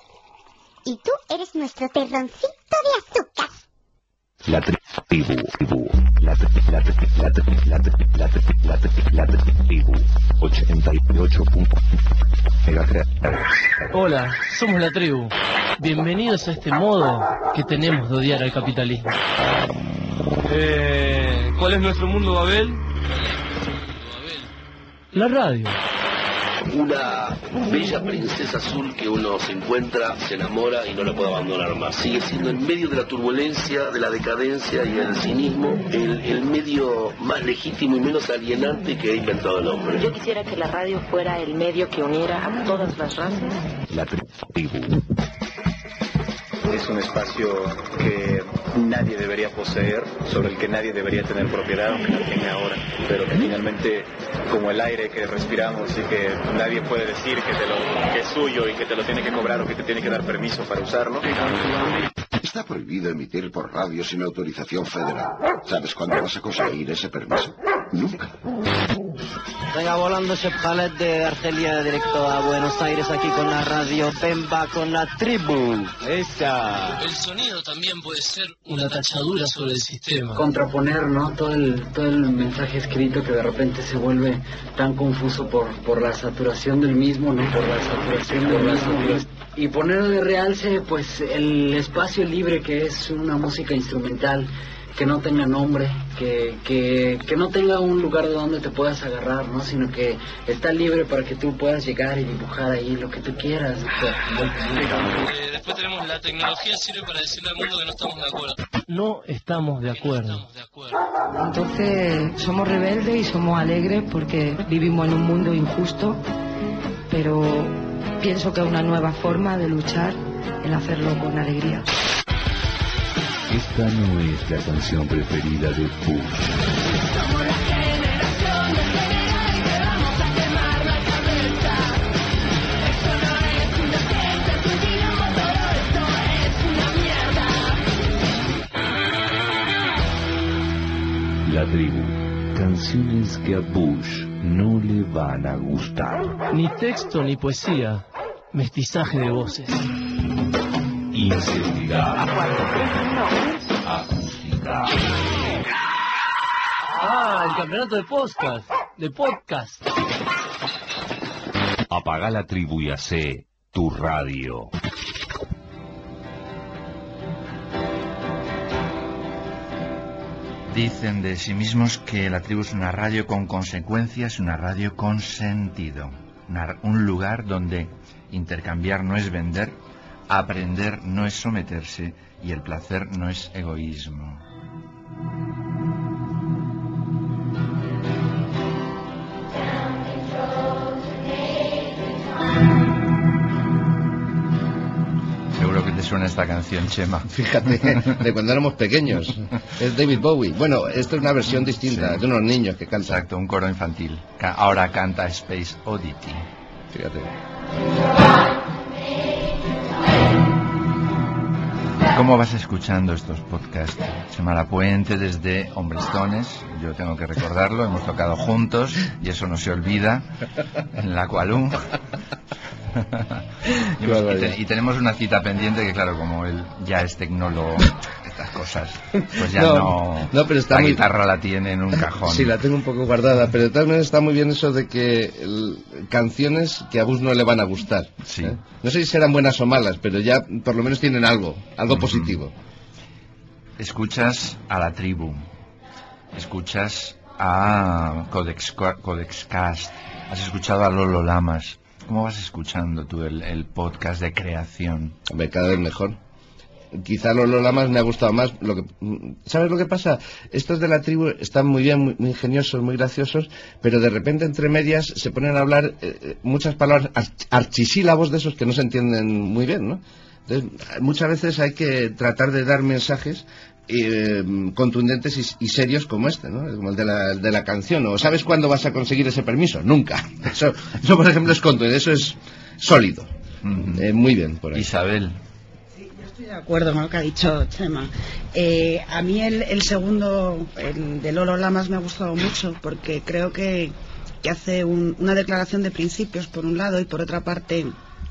Y tú eres nuestro terroncito de azúcar. La tribu. La tribu. 88. Hola, somos la tribu. Bienvenidos a este modo que tenemos de odiar al capitalismo. ¿Cuál es nuestro mundo, Babel? La radio. Una bella princesa azul que uno se encuentra, se enamora y no la puede abandonar más. Sigue siendo en medio de la turbulencia, de la decadencia y del cinismo, el medio más legítimo y menos alienante que ha inventado el hombre. Yo quisiera que la radio fuera el medio que uniera a todas las razas. La tribu. Es un espacio que nadie debería poseer, sobre el que nadie debería tener propiedad, aunque la tenga ahora, pero que finalmente, como el aire que respiramos y que nadie puede decir que es suyo y que te lo tiene que cobrar o que te tiene que dar permiso para usarlo. Está prohibido emitir por radio sin autorización federal. ¿Sabes cuándo vas a conseguir ese permiso? Nunca. Venga volando ese palet de Argelia directo a Buenos Aires aquí con la radio Pemba con la tribu. Esa. El sonido también puede ser una tachadura sobre el sistema. Contraponer, ¿no? Todo el mensaje escrito que de repente se vuelve tan confuso por la saturación del mismo, ¿no? Por la saturación. Y poner de realce, pues, el espacio libre que es una música instrumental, que no tenga nombre, que no tenga un lugar de donde te puedas agarrar, ¿no? Sino que está libre para que tú puedas llegar y dibujar ahí lo que tú quieras. Después tenemos la tecnología sirve para decirle al mundo que no estamos de acuerdo. No estamos de acuerdo. Entonces somos rebeldes y somos alegres porque vivimos en un mundo injusto, pero pienso que es una nueva forma de luchar, el hacerlo con alegría. Esta no es la canción preferida de Bush. Somos la generación de general y te vamos a quemar la cabeza. Esto no es un desierto, es un kilómetro, esto es una mierda. La tribu. Canciones que a Bush no le van a gustar. Ni texto ni poesía. Mestizaje de voces. Inseguridad. Acústica. Ah, el campeonato de podcast. Apaga la tribu y hacé tu radio. Dicen de sí mismos que la tribu es una radio con consecuencias, una radio con sentido. Un lugar donde intercambiar no es vender, aprender no es someterse y el placer no es egoísmo. Seguro que te suena esta canción, Chema. Fíjate, de cuando éramos pequeños. Es David Bowie. Bueno, esta es una versión distinta, de unos niños que cantan. Exacto, un coro infantil. Ahora canta Space Oddity. Fíjate. ¿Cómo vas escuchando estos podcasts? Chema Lapuente desde Hombrestones, yo tengo que recordarlo, hemos tocado juntos y eso no se olvida, en la Qualum. Y tenemos una cita pendiente que, claro, como él ya es tecnólogo, estas cosas, pues ya no pero está la guitarra la tiene en un cajón. Sí, la tengo un poco guardada, pero de todas maneras está muy bien eso de que canciones que a Bus no le van a gustar. Sí. No sé si serán buenas o malas, pero ya por lo menos tienen algo positivo. Escuchas a la tribu, escuchas a Codexcast, has escuchado a Lolo Lamas. ¿Cómo vas escuchando tú el podcast de creación? Hombre, cada vez mejor. Quizá Lolo Lamas me ha gustado más. ¿Sabes lo que pasa? Estos de la tribu están muy bien, muy ingeniosos, muy graciosos, pero de repente entre medias se ponen a hablar muchas palabras archisílabos de esos que no se entienden muy bien, ¿no? Entonces, muchas veces hay que tratar de dar mensajes contundentes y serios como este, ¿no? Como el de la canción. ¿O sabes cuándo vas a conseguir ese permiso? Nunca. Eso por ejemplo, es contundente, eso es sólido. Muy bien, por ahí. Isabel. Sí, yo estoy de acuerdo con lo que ha dicho Chema. A mí el segundo, el de Lolo Lamas, me ha gustado mucho porque creo que hace una declaración de principios por un lado y por otra parte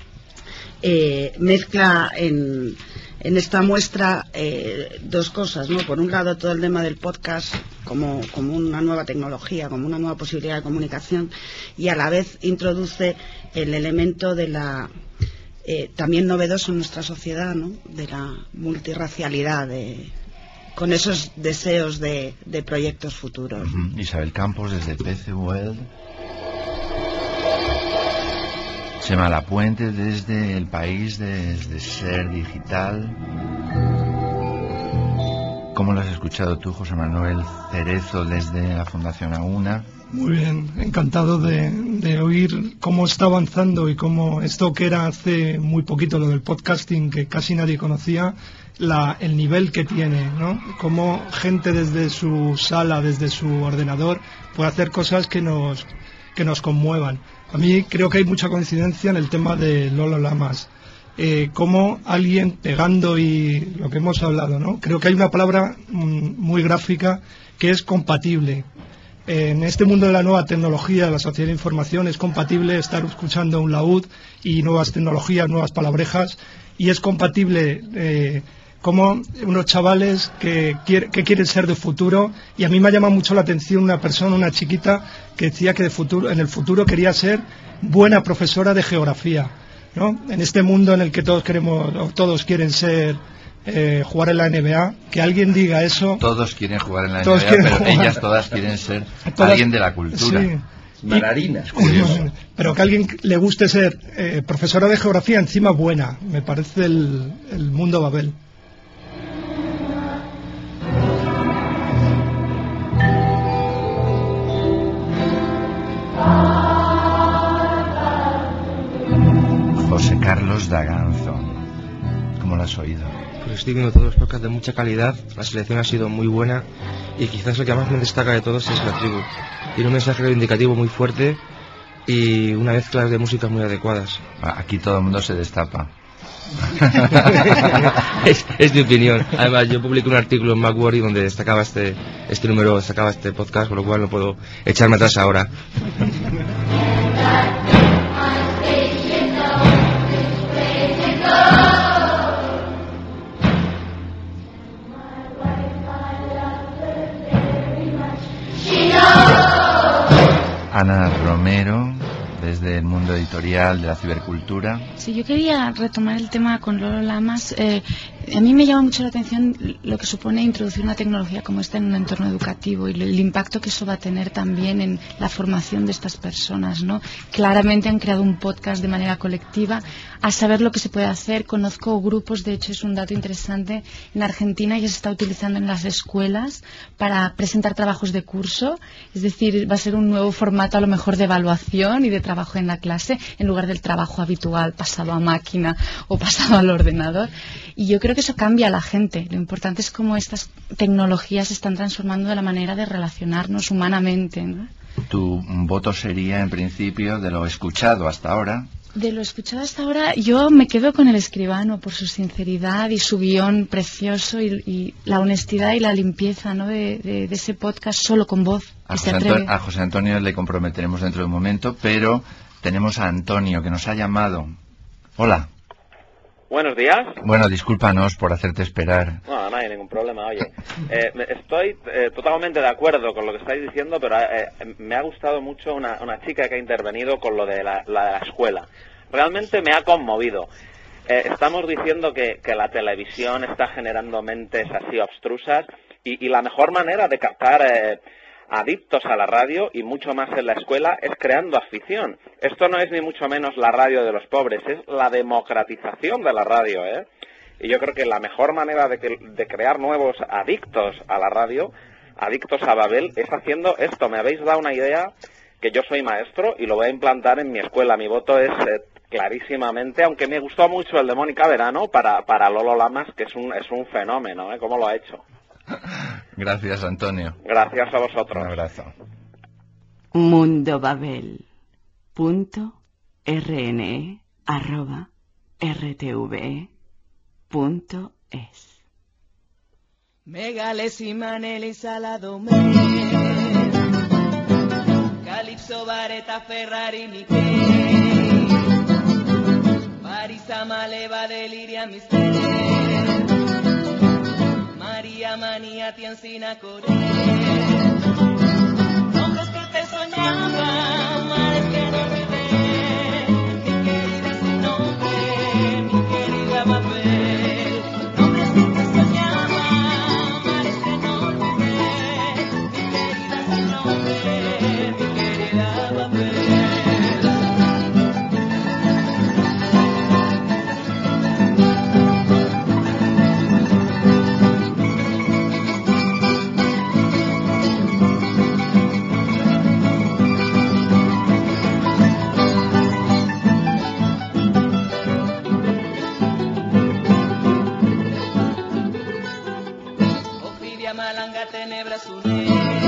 mezcla en esta muestra dos cosas, ¿no? Por un lado, todo el tema del podcast como una nueva tecnología, como una nueva posibilidad de comunicación, y a la vez introduce el elemento de la también novedoso en nuestra sociedad, ¿no? De la multirracialidad, con esos deseos de proyectos futuros. Isabel Campos desde PC World. Chema Lapuente desde El País, desde Ser Digital. ¿Cómo lo has escuchado tú, José Manuel Cerezo, desde la Fundación AUNA? Muy bien, encantado de oír cómo está avanzando y cómo esto que era hace muy poquito, lo del podcasting, que casi nadie conocía, el nivel que tiene, ¿no? Cómo gente desde su sala, desde su ordenador, puede hacer cosas que nos conmuevan. A mí creo que hay mucha coincidencia en el tema de Lolo Lamas. Cómo alguien pegando y lo que hemos hablado, ¿no? Creo que hay una palabra muy gráfica que es compatible. En este mundo de la nueva tecnología, de la sociedad de información, es compatible estar escuchando un laúd y nuevas tecnologías, nuevas palabrejas, y es compatible como unos chavales que quieren ser de futuro. Y a mí me ha llamado mucho la atención una persona, una chiquita, que decía que en el futuro quería ser buena profesora de geografía, ¿no? En este mundo en el que todos quieren ser jugar en la NBA, que alguien diga eso. Todos quieren jugar en la NBA, pero ellas todas quieren ser alguien de la cultura. Sí. Bailarinas, curioso. Pero que a alguien le guste ser profesora de geografía, encima buena, me parece el mundo Babel. José Carlos Daganzo, ¿cómo lo has oído? Pues estoy viendo todos los podcasts de mucha calidad, la selección ha sido muy buena y quizás lo que más me destaca de todos es la tribu. Tiene un mensaje reivindicativo muy fuerte y una mezcla de músicas muy adecuadas. Aquí todo el mundo se destapa. es mi opinión. Además, yo publiqué un artículo en Macworld donde destacaba este podcast, con lo cual no puedo echarme atrás ahora. Ana Romero, desde el mundo editorial de la cibercultura. Sí, yo quería retomar el tema con Lolo Lamas. A mí me llama mucho la atención lo que supone introducir una tecnología como esta en un entorno educativo y el impacto que eso va a tener también en la formación de estas personas, ¿no? Claramente han creado un podcast de manera colectiva a saber lo que se puede hacer. Conozco grupos, de hecho es un dato interesante, en Argentina ya se está utilizando en las escuelas para presentar trabajos de curso, es decir, va a ser un nuevo formato a lo mejor de evaluación y de trabajo en la clase en lugar del trabajo habitual pasado a máquina o pasado al ordenador. Y yo creo que eso cambia a la gente. Lo importante es cómo estas tecnologías están transformando de la manera de relacionarnos humanamente, ¿no? Tu voto sería, en principio, de lo escuchado hasta ahora. De lo escuchado hasta ahora, yo me quedo con El Escribano por su sinceridad y su guión precioso y la honestidad y la limpieza, ¿no? de ese podcast solo con voz. A José Antonio le comprometeremos dentro de un momento, pero tenemos a Antonio que nos ha llamado. Hola. Buenos días. Bueno, discúlpanos por hacerte esperar. No hay ningún problema, oye. Estoy totalmente de acuerdo con lo que estáis diciendo, pero me ha gustado mucho una chica que ha intervenido con lo de la escuela. Realmente me ha conmovido. Estamos diciendo que la televisión está generando mentes así obstrusas y la mejor manera de captar adictos a la radio y mucho más en la escuela es creando afición. Esto no es ni mucho menos la radio de los pobres, es la democratización de la radio, ¿eh? Y yo creo que la mejor manera de crear nuevos adictos a la radio, adictos a Babel, es haciendo esto. Me habéis dado una idea que yo soy maestro y lo voy a implantar en mi escuela. Mi voto es clarísimamente, aunque me gustó mucho el de Mónica Verano, para Lolo Lamas, que es un fenómeno, ¿eh? ¿Cómo lo ha hecho? Gracias, Antonio. Gracias a vosotros. Un abrazo. mundobabel.rne@rtve.es Megales y Maneli Saladome Calypso, Vareta, Ferrari, Mickey Marisa, Maleva, Deliria, Mister María, Manía, Tiancina, Coré nombres que te soñaba, mares que no olvidé, mi querida sin nombre, mi querida Babel. Nombres que te soñaba, mares que no olvidé, mi querida sin nombre, mi querida Babel. Malanga, Tenebras, Uné,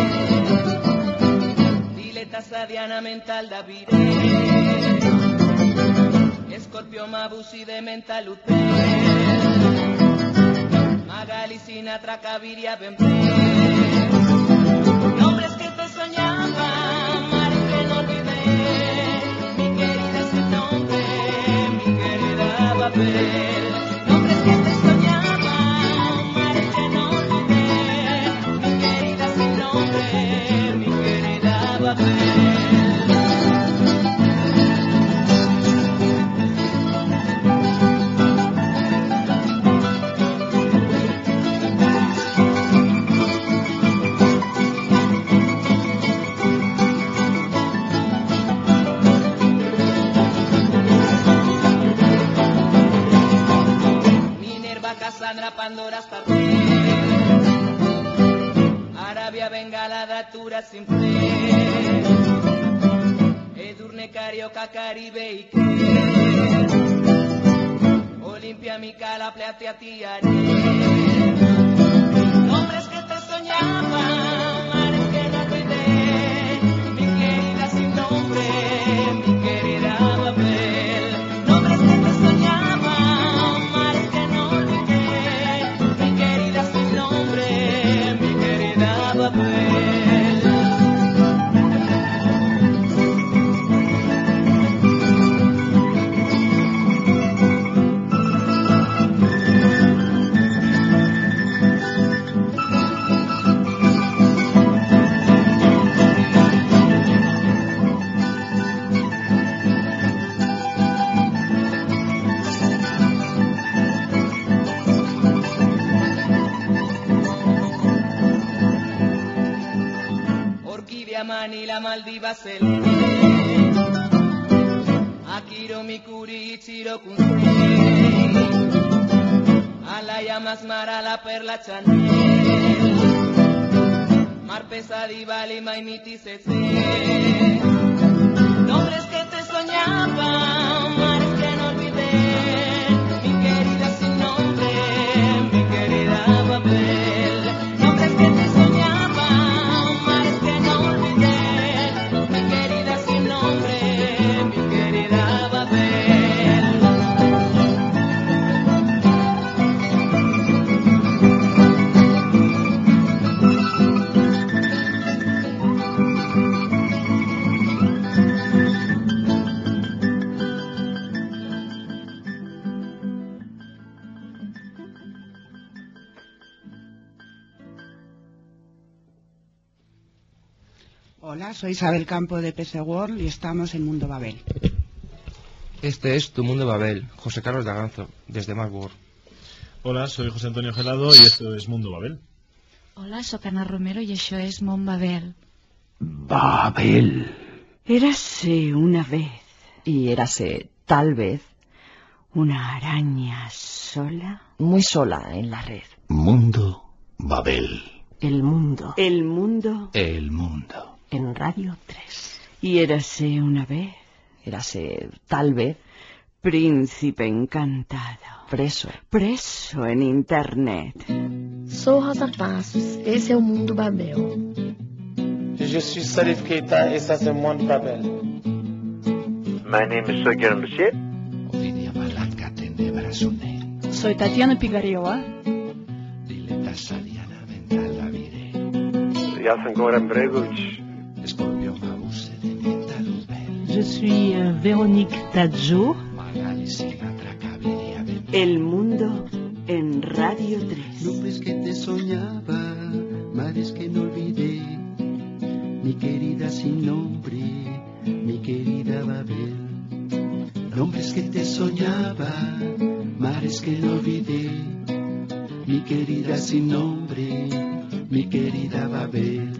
Dileta, Sadiana, Mental, David, Escorpio, Mabusi, de Mental, Uté, Magali, Sinatra, Caviria, Bempe, nombres que te soñaba, mares que no olvidé, mi querida sin nombre, mi querida Babel, nombres que te soñaba, mares que no olvidé, sin nombre, mi querida Babel. Minerva, Cassandra, Pandora, Astarte Arabia, Bengala, Datura, Simple, Edurne, Carioca, Caribe y que Olimpia, Micala, Pleatea, Tiare, nombres que te soñaba, mares que no olvidé, mi querida sin nombre, mi querida Babel, nombres que te soñaba, mares que no olvidé, mi querida sin nombre, mi querida Babel. Isla Maldiva celeste. Akiro Mikuri Ichiro Kunsei. Alaya Masmara la Perla Chanel. Mar Pesadi Bali Mainiti Sese. Nombres que te soñaba, mares que no olvidé. Mi querida sin nombre, mi querida Babel. Nombres que te soñaba, mares que no olvidé. Mi querida sin nombre, mi querida Babel. Hola, soy Isabel Campo de PS World y estamos en Mundo Babel. Este es Tu Mundo Babel, José Carlos Daganzo, desde Marburg. Hola, soy José Antonio Gelado y esto es Mundo Babel. Hola, soc Ana Romero i això és Mont Babel. Babel. Érase una vez, y érase tal vez, una araña sola, muy sola en la red. Mundo Babel. El mundo. El mundo. El mundo. En Radio 3. Y érase una vez, érase tal vez, príncipe encantado. Preso. Preso en internet. Sou Rosa Passos, esse é o Mundo Babel. Je suis Salif Keita et ça c'est Monde Babel. My name is Soger Lucie. Soy Tatiana Pigarioa. Jason Goran Bregovic. Je suis Véronique Tadjo. El mundo en Radio 3. Nubes que te soñaba, mares que no olvidé. Mi querida sin nombre, mi querida Babel. Nombres que te soñaba, mares que no olvidé. Mi querida sin nombre, mi querida Babel.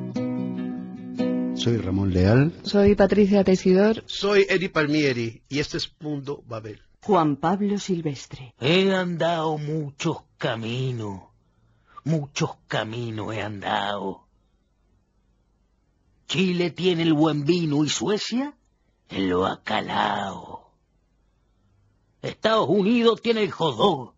Soy Ramón Leal. Soy Patricia Tesidor. Soy Edi Palmieri y este es Mundo Babel. Juan Pablo Silvestre. He andado muchos caminos he andado. Chile tiene el buen vino y Suecia el bacalao. Estados Unidos tiene el hot dog.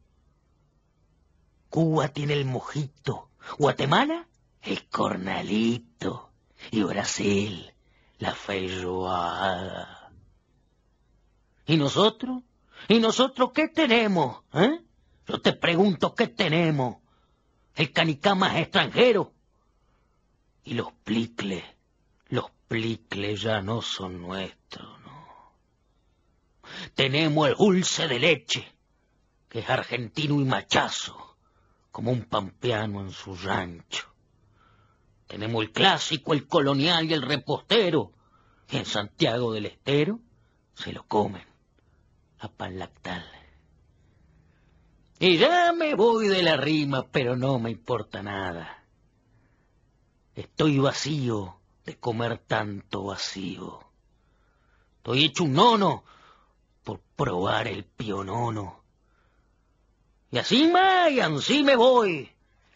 Cuba tiene el mojito. Guatemala el cornalito. Y Brasil la feijoada. ¿Y nosotros? ¿Y nosotros qué tenemos? Yo te pregunto, ¿qué tenemos? El canicama es extranjero. Y los plicles ya no son nuestros, ¿no? Tenemos el dulce de leche, que es argentino y machazo, como un pampeano en su rancho. Tenemos el clásico, el colonial y el repostero, que en Santiago del Estero se lo comen a pan lactal. Y ya me voy de la rima, pero no me importa nada. Estoy vacío de comer tanto vacío. Estoy hecho un nono por probar el pionono. Y así me voy.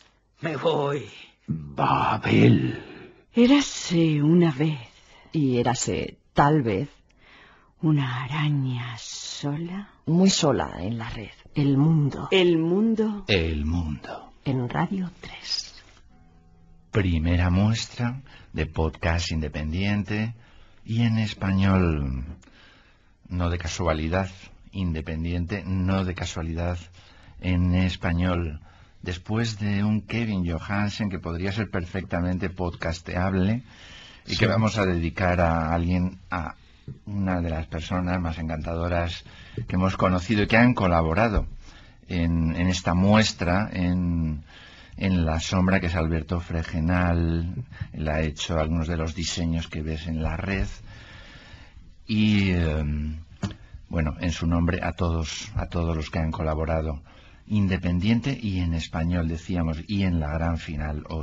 Babel. Érase una vez, y érase tal vez, una araña sola, muy sola en la red. El mundo. El mundo. El mundo. En Radio 3. Primera muestra de podcast independiente y en español, no de casualidad, independiente, no de casualidad, en español. Después de un Kevin Johansen que podría ser perfectamente podcasteable y que vamos a dedicar a alguien, a una de las personas más encantadoras que hemos conocido y que han colaborado en esta muestra, en La Sombra, que es Alberto Fregenal. Él ha hecho algunos de los diseños que ves en la red y, bueno, en su nombre a todos los que han colaborado. Independiente y en español, decíamos, y en la gran final hoy.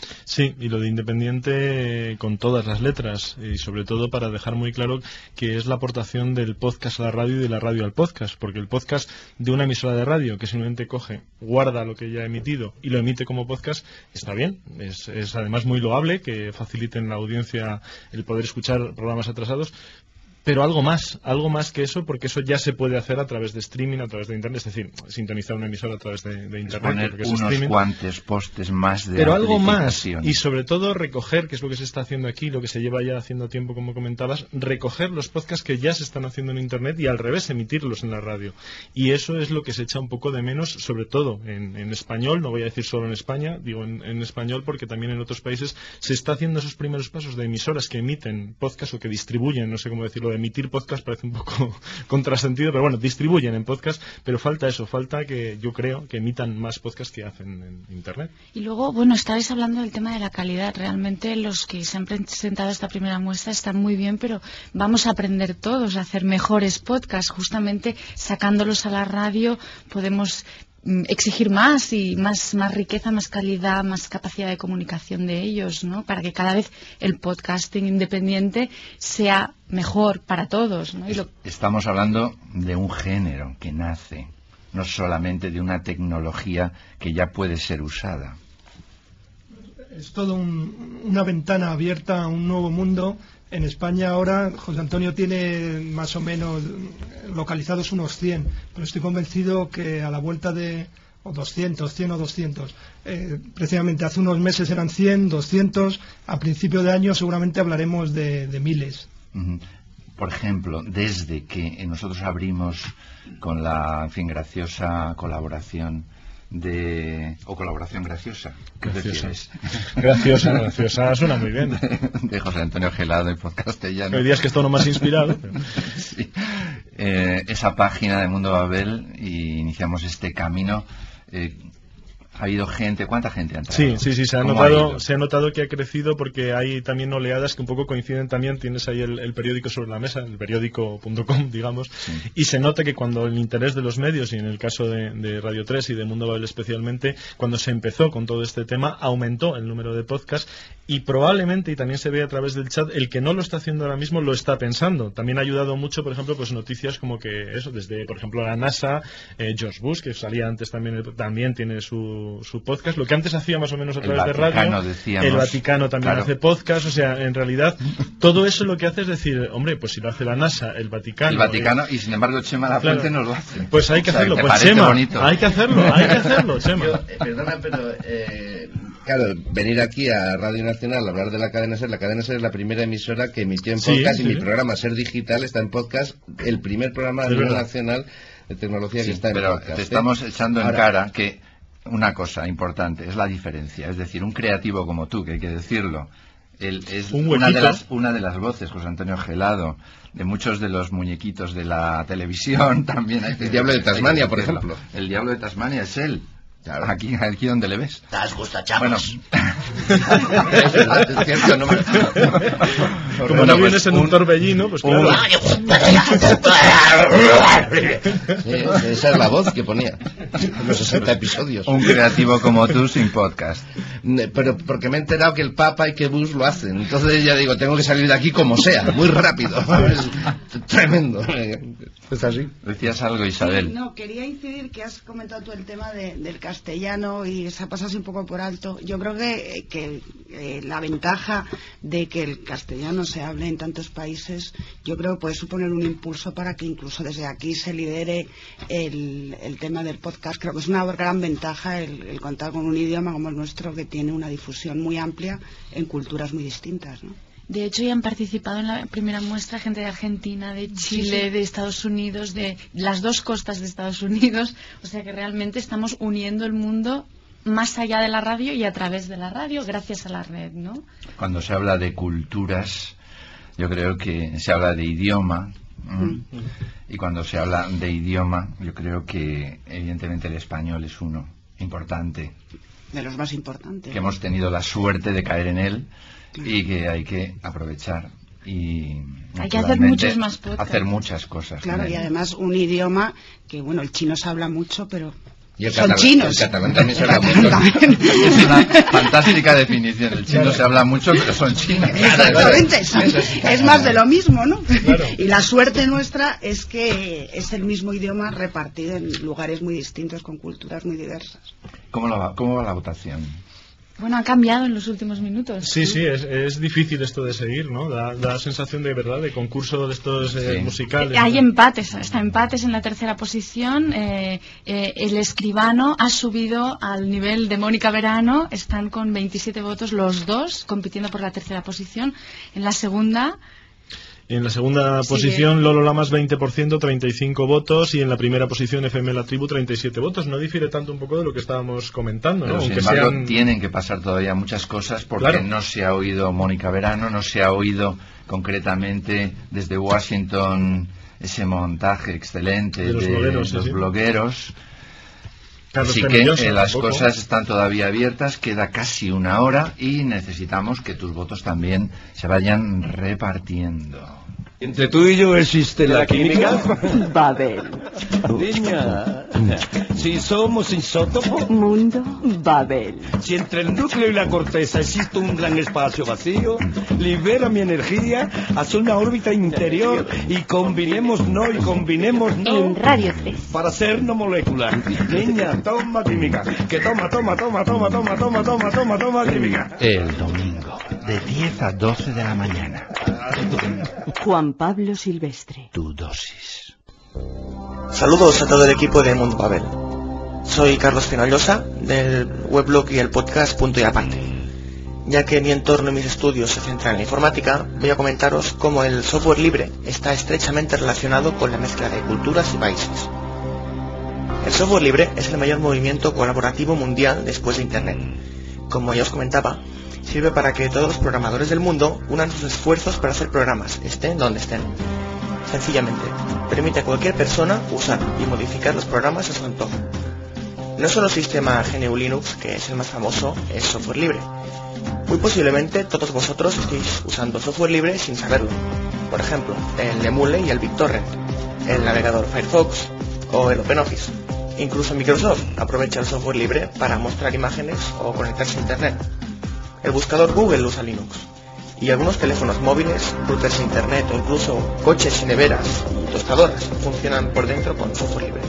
Sí, y lo de independiente con todas las letras, y sobre todo para dejar muy claro que es la aportación del podcast a la radio y de la radio al podcast, porque el podcast de una emisora de radio que simplemente coge, guarda lo que ya ha emitido y lo emite como podcast, está bien. Es además muy loable que faciliten la audiencia el poder escuchar programas atrasados. Pero algo más que eso, porque eso ya se puede hacer a través de streaming, a través de internet, es decir, sintonizar una emisora a través de internet. Poner unos cuantos postes más de pero algo más, y sobre todo recoger, que es lo que se está haciendo aquí, lo que se lleva ya haciendo tiempo, como comentabas, recoger los podcasts que ya se están haciendo en internet y al revés, emitirlos en la radio. Y eso es lo que se echa un poco de menos, sobre todo en español, no voy a decir solo en España, digo en español porque también en otros países se está haciendo esos primeros pasos de emisoras que emiten podcasts o que distribuyen, no sé cómo decirlo, de emitir podcast parece un poco contrasentido, pero bueno, distribuyen en podcast, pero falta que yo creo que emitan más podcasts que hacen en internet. Y luego, bueno, estabais hablando del tema de la calidad. Realmente los que se han presentado esta primera muestra están muy bien, pero vamos a aprender todos a hacer mejores podcasts. Justamente sacándolos a la radio podemos exigir más y más riqueza, más calidad, más capacidad de comunicación de ellos, ¿no? Para que cada vez el podcasting independiente sea mejor para todos, ¿no? Estamos hablando de un género que nace, no solamente de una tecnología que ya puede ser usada. Es todo una ventana abierta a un nuevo mundo. En España ahora José Antonio tiene más o menos localizados unos 100, pero estoy convencido que a la vuelta de 100 o 200, precisamente hace unos meses eran 100, 200, a principio de año seguramente hablaremos de miles. Por ejemplo, desde que nosotros abrimos con la graciosa colaboración o colaboración graciosa. Graciosa, suena muy bien. De José Antonio Gelado y Podcastellano. Hay días que está uno más inspirado. Pero... sí. Esa página de Mundo Babel, y iniciamos este camino. Ha habido gente, ¿cuánta gente ha entrado? Sí, se ha notado que ha crecido, porque hay también oleadas que un poco coinciden también. Tienes ahí el periódico sobre la mesa, el periódico.com, digamos, sí. Y se nota que cuando el interés de los medios, y en el caso de Radio 3 y de Mundo Babel especialmente, cuando se empezó con todo este tema, aumentó el número de podcasts, y probablemente, y también se ve a través del chat, el que no lo está haciendo ahora mismo lo está pensando. También ha ayudado mucho, por ejemplo, pues noticias como que eso, desde, por ejemplo, la NASA, George Bush, que salía antes también tiene su podcast, lo que antes hacía más o menos a través de radio. El Vaticano también hace podcast, o sea, en realidad todo eso lo que hace es decir, hombre, pues si lo hace la NASA, el Vaticano, y sin embargo Chema Lafuente nos lo hace. Pues hay que hacerlo, pues Chema, bonito. hay que hacerlo, Chema. Perdona, pero claro, venir aquí a Radio Nacional a hablar de la cadena SER. La cadena SER es la primera emisora que emitió en podcast, y mi programa SER Digital está en podcast, el primer programa a nivel nacional de tecnología que está en podcast. Pero te estamos echando en cara que una cosa importante es la diferencia. Es decir, un creativo como tú, que hay que decirlo, él es una de las voces, José Antonio Gelado, de muchos de los muñequitos de la televisión. También hay que, el Diablo de Tasmania, por ejemplo. El Diablo de Tasmania es él. Claro. Aquí donde le ves. ¿Te gusta, chavos? Bueno. Es cierto, no me... Como no vienes en un torbellino, pues claro. Esa es la voz que ponía en los 60 episodios. Un creativo como tú sin podcast. Pero porque me he enterado que el Papa y que Bush lo hacen. Entonces ya digo, tengo que salir de aquí como sea, muy rápido. Es tremendo. Es así. Decías algo, Isabel. Sí, no, quería incidir que has comentado tú el tema del castellano y se ha pasado un poco por alto. Yo creo que la ventaja de que el castellano se hable en tantos países, yo creo que puede suponer un impulso para que incluso desde aquí se lidere el tema del podcast. Creo que es una gran ventaja el contar con un idioma como el nuestro, que tiene una difusión muy amplia en culturas muy distintas, ¿no? De hecho, ya han participado en la primera muestra gente de Argentina, de Chile, de Estados Unidos, de las dos costas de Estados Unidos. O sea que realmente estamos uniendo el mundo más allá de la radio y a través de la radio, gracias a la red, ¿no? Cuando se habla de culturas, yo creo que se habla de idioma. Y cuando se habla de idioma, yo creo que evidentemente el español es uno importante. De los más importantes. Que hemos tenido la suerte de caer en él. Y que hay que aprovechar y hay que hacer muchos más podcasts. Hacer muchas cosas. Claro, y además un idioma que, bueno, el chino se habla mucho, pero Y el son catalán, chinos. el catalán también se habla mucho. Es una fantástica definición. El chino se habla mucho, pero son chinos. Exactamente, es más de lo mismo, ¿no? Y la suerte nuestra es que es el mismo idioma repartido en lugares muy distintos, con culturas muy diversas. ¿Cómo va la votación? Bueno, ha cambiado en los últimos minutos. Sí, es difícil esto de seguir, ¿no? Da sensación de verdad, de concurso de estos musicales. Hay empates, hasta empates en la tercera posición. El Escribano ha subido al nivel de Mónica Verano, están con 27 votos los dos, compitiendo por la tercera posición. En la segunda posición, Lolo Lamas 20%, 35 votos, y en la primera posición FM La Tribu 37 votos. No difiere tanto un poco de lo que estábamos comentando, ¿no? Pero, sin embargo, tienen que pasar todavía muchas cosas porque no se ha oído Mónica Verano, no se ha oído concretamente desde Washington ese montaje excelente de los blogueros. Así que las cosas están todavía abiertas, queda casi una hora y necesitamos que tus votos también se vayan repartiendo. ¿Entre tú y yo existe la química? Babel. Niña, si somos isótopos. Mundo Babel. Si entre el núcleo y la corteza existe un gran espacio vacío, libera mi energía hacia una órbita interior y combinemos no. En Radio 3. Para hacernos moléculas. Niña, toma química. Que toma química. El domingo, de 10 a 12 de la mañana. Juan Pablo Silvestre. Tu dosis. Saludos a todo el equipo de Mundo Babel. Soy Carlos Fenollosa, del weblog y el podcast Punto y Aparte. Ya que mi entorno y mis estudios se centran en la informática, voy a comentaros cómo el software libre está estrechamente relacionado con la mezcla de culturas y países. El software libre es el mayor movimiento colaborativo mundial después de Internet. Como ya os comentaba, sirve para que todos los programadores del mundo unan sus esfuerzos para hacer programas, estén donde estén. Sencillamente, permite a cualquier persona usar y modificar los programas a su antojo. No solo el sistema GNU Linux, que es el más famoso, es software libre. Muy posiblemente todos vosotros estéis usando software libre sin saberlo. Por ejemplo, el Emule y el BitTorrent, el navegador Firefox o el OpenOffice. Incluso Microsoft aprovecha el software libre para mostrar imágenes o conectarse a Internet. El buscador Google usa Linux. Y algunos teléfonos móviles, routers de Internet o incluso coches y neveras y tostadoras funcionan por dentro con software libre.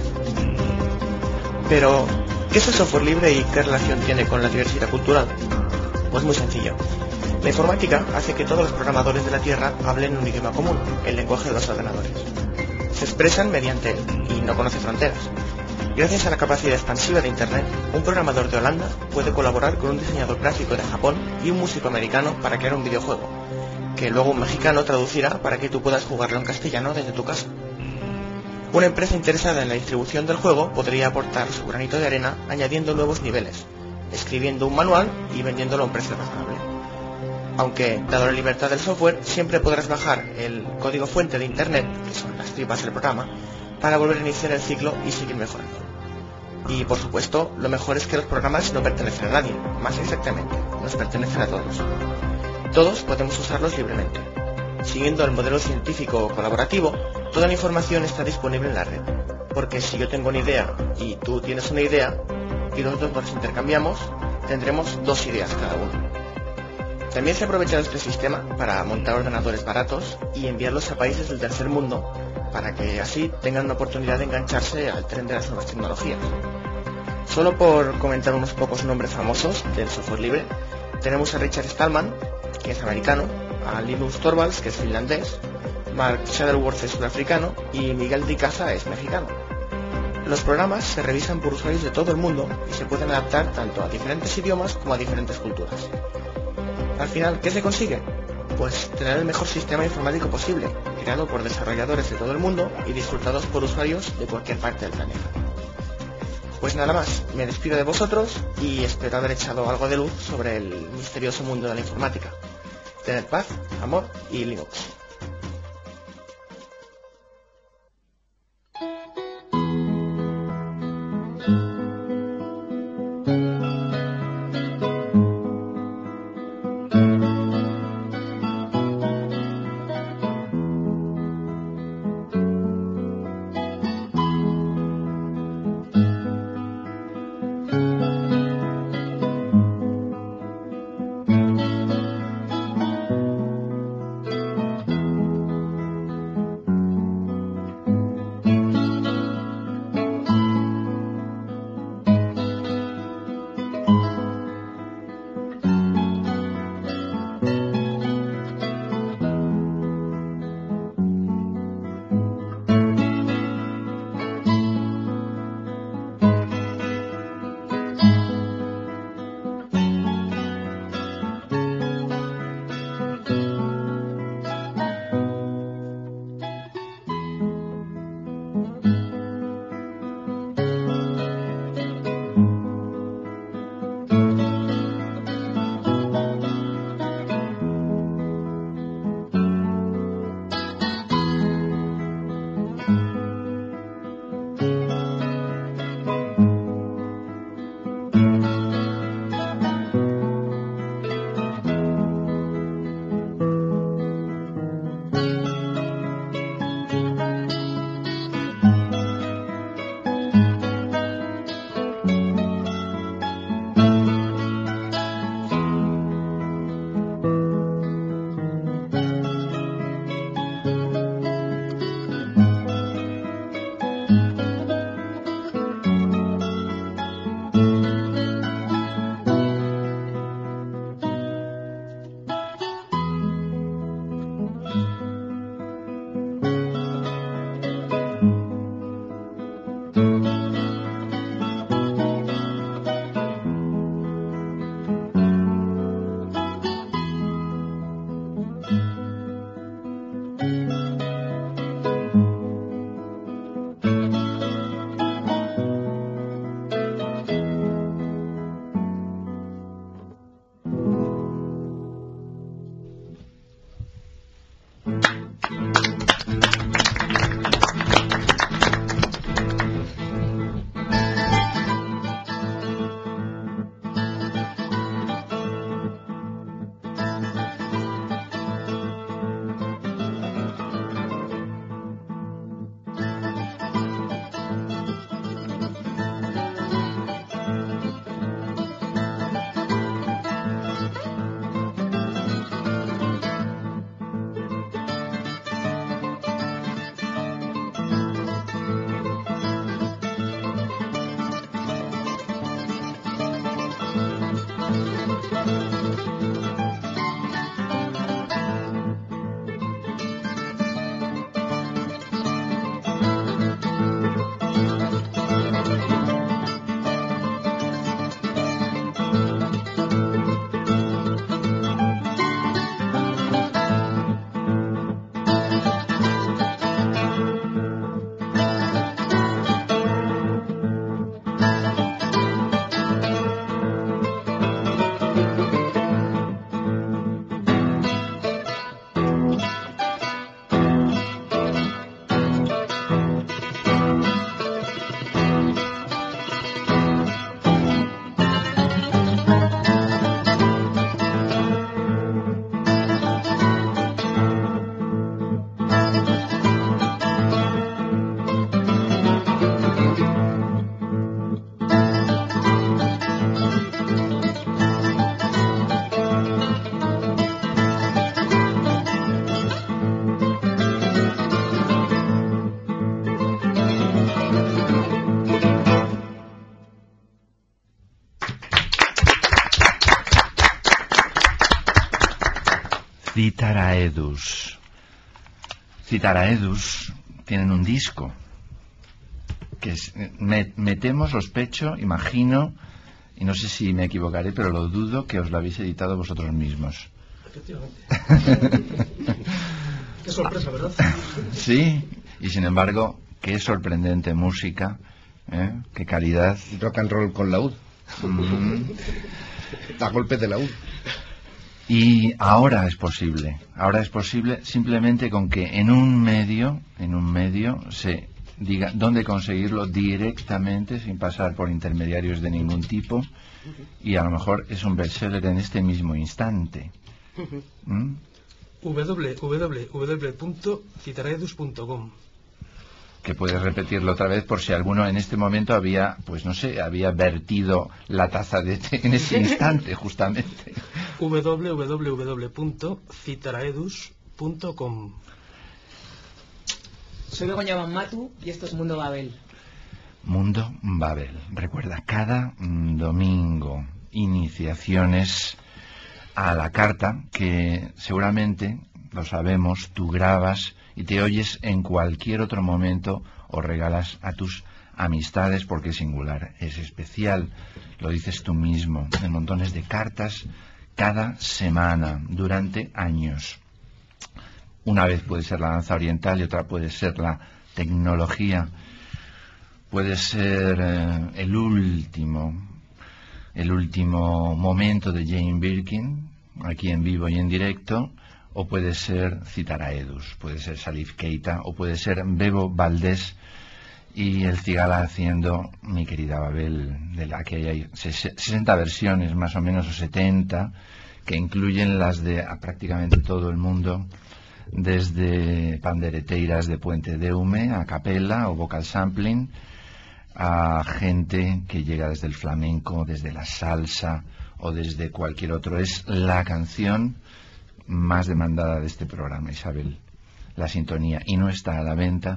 Pero, ¿qué es el software libre y qué relación tiene con la diversidad cultural? Pues muy sencillo. La informática hace que todos los programadores de la Tierra hablen un idioma común, el lenguaje de los ordenadores. Se expresan mediante él y no conoce fronteras. Gracias a la capacidad expansiva de Internet, un programador de Holanda puede colaborar con un diseñador gráfico de Japón y un músico americano para crear un videojuego, que luego un mexicano traducirá para que tú puedas jugarlo en castellano desde tu casa. Una empresa interesada en la distribución del juego podría aportar su granito de arena añadiendo nuevos niveles, escribiendo un manual y vendiéndolo a un precio razonable. Aunque, dado la libertad del software, siempre podrás bajar el código fuente de Internet, que son las tripas del programa, para volver a iniciar el ciclo y seguir mejorando. Y por supuesto, lo mejor es que los programas no pertenecen a nadie, más exactamente, nos pertenecen a todos. Todos podemos usarlos libremente. Siguiendo el modelo científico colaborativo, toda la información está disponible en la red, porque si yo tengo una idea y tú tienes una idea, y los dos nos intercambiamos, tendremos dos ideas cada uno. También se aprovecha este sistema para montar ordenadores baratos y enviarlos a países del tercer mundo, para que así tengan una oportunidad de engancharse al tren de las nuevas tecnologías. Solo por comentar unos pocos nombres famosos del software libre, tenemos a Richard Stallman, que es americano, a Linus Torvalds, que es finlandés, Mark Shuttleworth es sudafricano y Miguel de Icaza es mexicano. Los programas se revisan por usuarios de todo el mundo y se pueden adaptar tanto a diferentes idiomas como a diferentes culturas. Al final, ¿qué se consigue? Pues tener el mejor sistema informático posible, creado por desarrolladores de todo el mundo y disfrutados por usuarios de cualquier parte del planeta. Pues nada más, me despido de vosotros y espero haber echado algo de luz sobre el misterioso mundo de la informática. Tened paz, amor y Linux. Citaraedus. Citaraedus tienen un disco que es, me temo, sospecho, imagino, y no sé si me equivocaré, pero lo dudo, que os lo habéis editado vosotros mismos. Efectivamente. Qué sorpresa, ¿verdad? Sí, y sin embargo, qué sorprendente música, ¿eh? Qué calidad. Rock and roll con laúd. A golpes de laúd. Y ahora es posible simplemente con que en un medio se diga dónde conseguirlo directamente sin pasar por intermediarios de ningún tipo, y a lo mejor es un bestseller en este mismo instante. www.citaraedus.com. Que puedes repetirlo otra vez por si alguno en este momento había, pues no sé, había vertido la taza de té en ese instante, justamente. www.citaraedus.com. Soy Begoña Banmatu y esto es Mundo Babel. Mundo Babel. Recuerda, cada domingo, iniciaciones a la carta que seguramente, lo sabemos, tú grabas y te oyes en cualquier otro momento o regalas a tus amistades, porque es singular, es especial, lo dices tú mismo, en montones de cartas cada semana durante años. Una vez puede ser la danza oriental y otra puede ser la tecnología, puede ser el último momento de Jane Birkin, aquí en vivo y en directo, o puede ser Citaraedus, puede ser Salif Keita, o puede ser Bebo Valdés y el Cigala haciendo Mi querida Babel, de la que hay 60 versiones más o menos, o 70, que incluyen las de prácticamente todo el mundo, desde pandereteiras de Puente de Hume, a capella o vocal sampling, a gente que llega desde el flamenco, desde la salsa o desde cualquier otro. Es la canción más demandada de este programa, Isabel, la sintonía, y no está a la venta.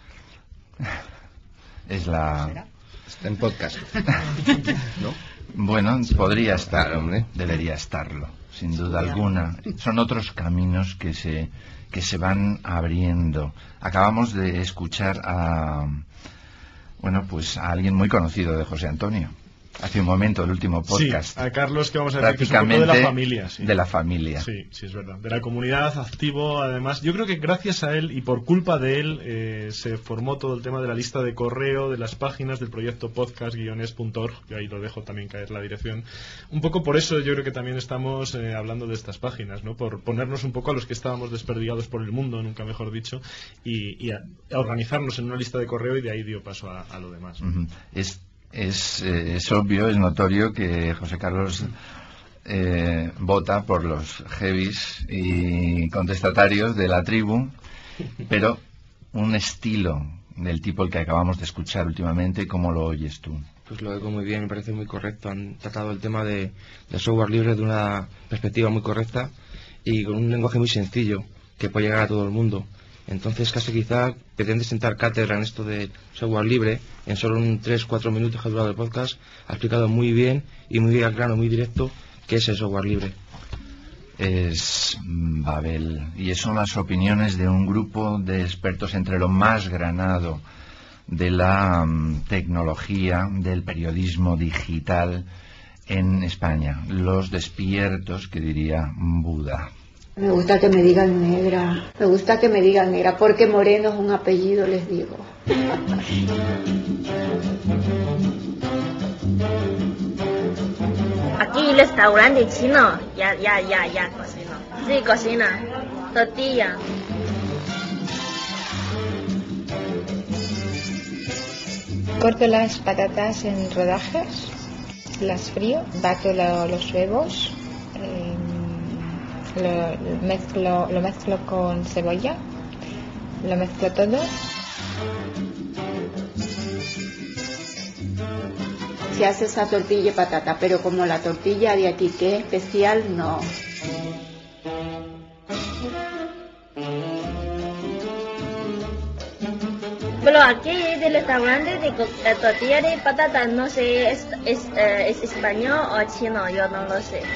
Es la... Está en podcast. ¿No? Bueno, podría estar, hombre, debería estarlo, sin duda alguna. Son otros caminos que se van abriendo. Acabamos de escuchar a alguien muy conocido de José Antonio. hace un momento, el último podcast. Sí, a Carlos, que vamos a decir que es un poco de la familia. Sí. De la familia. Sí, sí, es verdad. De la comunidad, activo, además. Yo creo que gracias a él y por culpa de él se formó todo el tema de la lista de correo, de las páginas del proyecto podcast-es.org, que ahí lo dejo también caer la dirección. Un poco por eso yo creo que también estamos hablando de estas páginas, ¿no? Por ponernos un poco a los que estábamos desperdigados por el mundo, nunca mejor dicho, y a organizarnos en una lista de correo, y de ahí dio paso a lo demás. Uh-huh. Es obvio, es notorio que José Carlos vota por los heavies y contestatarios de la tribu, pero un estilo del tipo el que acabamos de escuchar últimamente, ¿cómo lo oyes tú? Pues lo oigo muy bien, me parece muy correcto. Han tratado el tema de software libre de una perspectiva muy correcta y con un lenguaje muy sencillo que puede llegar a todo el mundo. Entonces casi quizá pretende sentar cátedra en esto de software libre. En solo 3-4 minutos que ha durado el podcast ha explicado muy bien y muy al grano, muy directo, qué es el software libre. Es Babel, y son las opiniones de un grupo de expertos entre lo más granado de la tecnología, del periodismo digital en España, los despiertos, que diría Buda. Me gusta que me digan negra, porque moreno es un apellido, les digo. Aquí restaurante chino, ya, cocino. Sí, cocina. Tortilla. Corto las patatas en rodajas, las frío, bato los huevos, lo mezclo con cebolla, lo mezclo todo. Se hace esa tortilla de patata, pero como la tortilla de aquí, que es especial, no. Pero aquí del restaurante de tortilla de patata, no sé, es español o chino, yo no lo sé.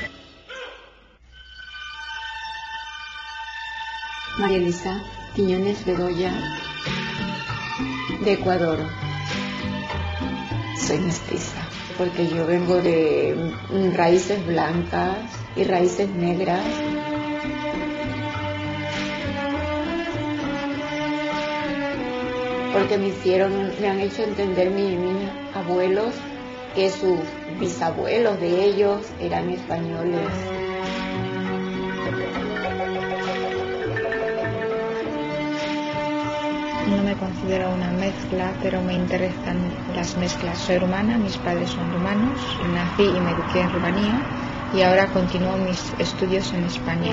María Elisa Quiñones Bedoya, de Ecuador. Soy mestiza, porque yo vengo de raíces blancas y raíces negras. Porque me han hecho entender mis abuelos que sus bisabuelos de ellos eran españoles. No me considero una mezcla, pero me interesan las mezclas. Soy rumana, mis padres son rumanos, nací y me eduqué en Rumanía y ahora continúo mis estudios en España.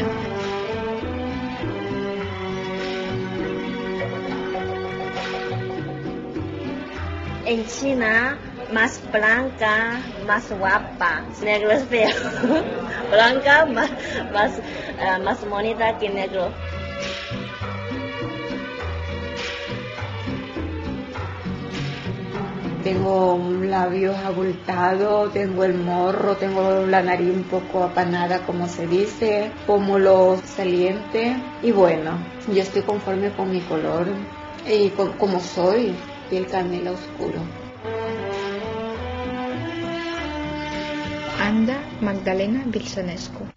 En China, más blanca, más guapa, negro es feo. Blanca, más bonita que negro. Tengo labios abultados, tengo el morro, tengo la nariz un poco apanada, como se dice, pómulo saliente. Y bueno, yo estoy conforme con mi color y como soy, piel canela oscuro. Anda Magdalena Vilsonescu.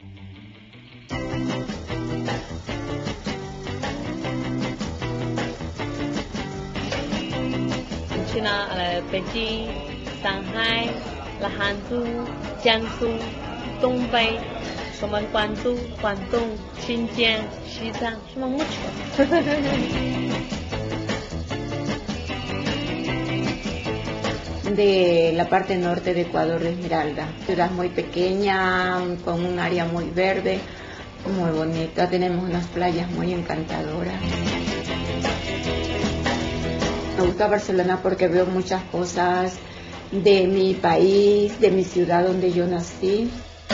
China, Beijing, Shanghai, Hanzhou, Jiangsu, Dongbei, Guangzhou, Guangdong, Xinjiang, Xizang, somos muchos. De la parte norte de Ecuador, de Esmeralda, ciudad muy pequeña, con un área muy verde, muy bonita, tenemos unas playas muy encantadoras. Me gusta Barcelona porque veo muchas cosas de mi país, de mi ciudad donde yo nací.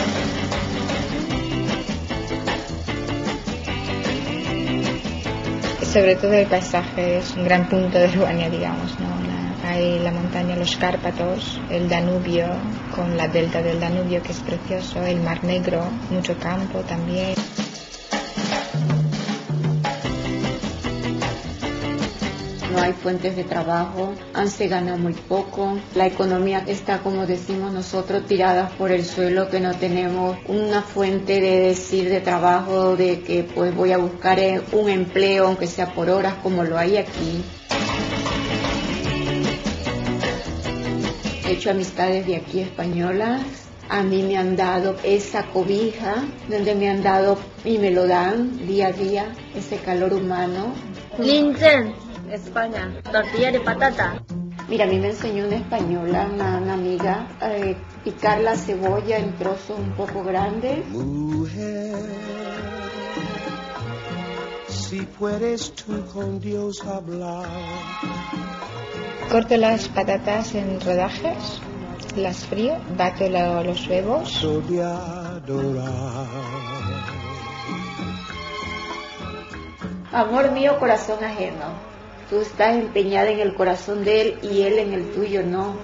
Sobre todo el paisaje es un gran punto de Ruania, digamos, ¿no? Hay la montaña, los Cárpatos, el Danubio, con la delta del Danubio que es precioso, el Mar Negro, mucho campo también. no hay fuentes de trabajo, se gana muy poco, la economía está, como decimos nosotros, tirada por el suelo, que no tenemos una fuente de trabajo, de que pues voy a buscar un empleo, aunque sea por horas, como lo hay aquí. He hecho amistades de aquí españolas. A mí me han dado esa cobija, donde me han dado y me lo dan día a día, ese calor humano. Linzen, España, tortilla de patata. Mira, a mí me enseñó una española, una amiga, a picar la cebolla en trozos un poco grandes. Mujer, si puedes tú con Dios hablar. Corto las patatas en rodajes, las frío, bato los huevos. Amor mío, corazón ajeno. Tú estás empeñada en el corazón de él y él en el tuyo, ¿no?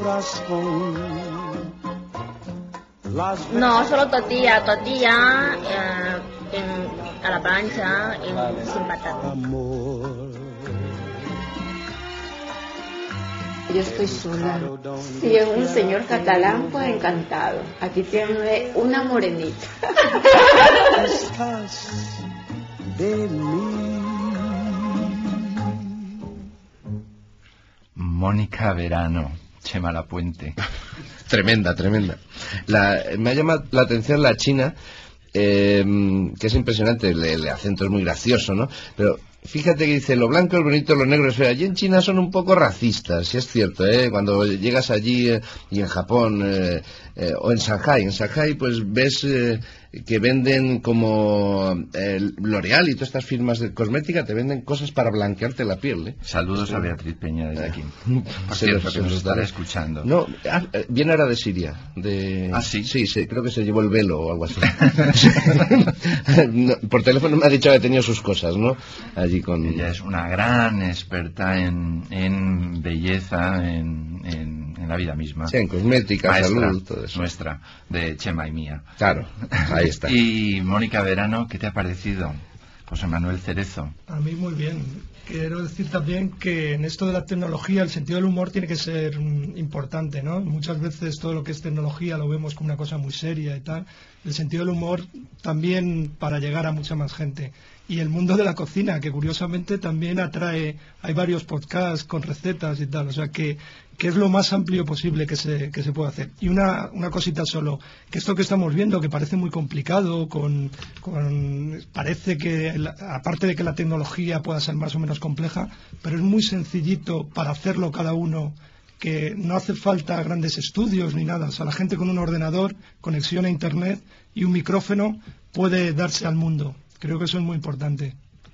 No, solo tortilla a la plancha, sin patata. Yo estoy sola. Si es un señor catalán, pues encantado. Aquí tiene una morenita. Mónica Verano, Chema Lapuente. Tremenda. Me ha llamado la atención la china, que es impresionante, el acento es muy gracioso, ¿no? Pero fíjate que dice, lo blanco es bonito, lo negro es feo. Allí en China son un poco racistas, sí es cierto, ¿eh? Cuando llegas allí y en Japón o en Shanghai pues ves que venden como L'Oreal y todas estas firmas de cosmética, te venden cosas para blanquearte la piel, ¿eh? Saludos a Beatriz Peña desde aquí. Por cierto, que nos estará escuchando. No, viene ahora de Siria. ¿Ah, sí? Sí, creo que se llevó el velo o algo así. No, por teléfono me ha dicho que ha tenido sus cosas, ¿no? Allí con... Ella es una gran experta en belleza, en la vida misma. Sí, en cosmética, maestra, salud, todo eso. Nuestra, de Chema y mía. Claro, ahí está. Y Mónica Verano, ¿qué te ha parecido? José Manuel Cerezo. A mí muy bien. Quiero decir también que en esto de la tecnología el sentido del humor tiene que ser importante, ¿no? Muchas veces todo lo que es tecnología lo vemos como una cosa muy seria y tal. El sentido del humor también para llegar a mucha más gente. Y el mundo de la cocina, que curiosamente también atrae, hay varios podcasts con recetas y tal, o sea que es lo más amplio posible que se puede hacer. Y una cosita solo, que esto que estamos viendo, que parece muy complicado, parece que, aparte de que la tecnología pueda ser más o menos compleja, pero es muy sencillito para hacerlo cada uno, que no hace falta grandes estudios ni nada, o sea, la gente con un ordenador, conexión a internet y un micrófono puede darse al mundo. Creo que eso es muy importante.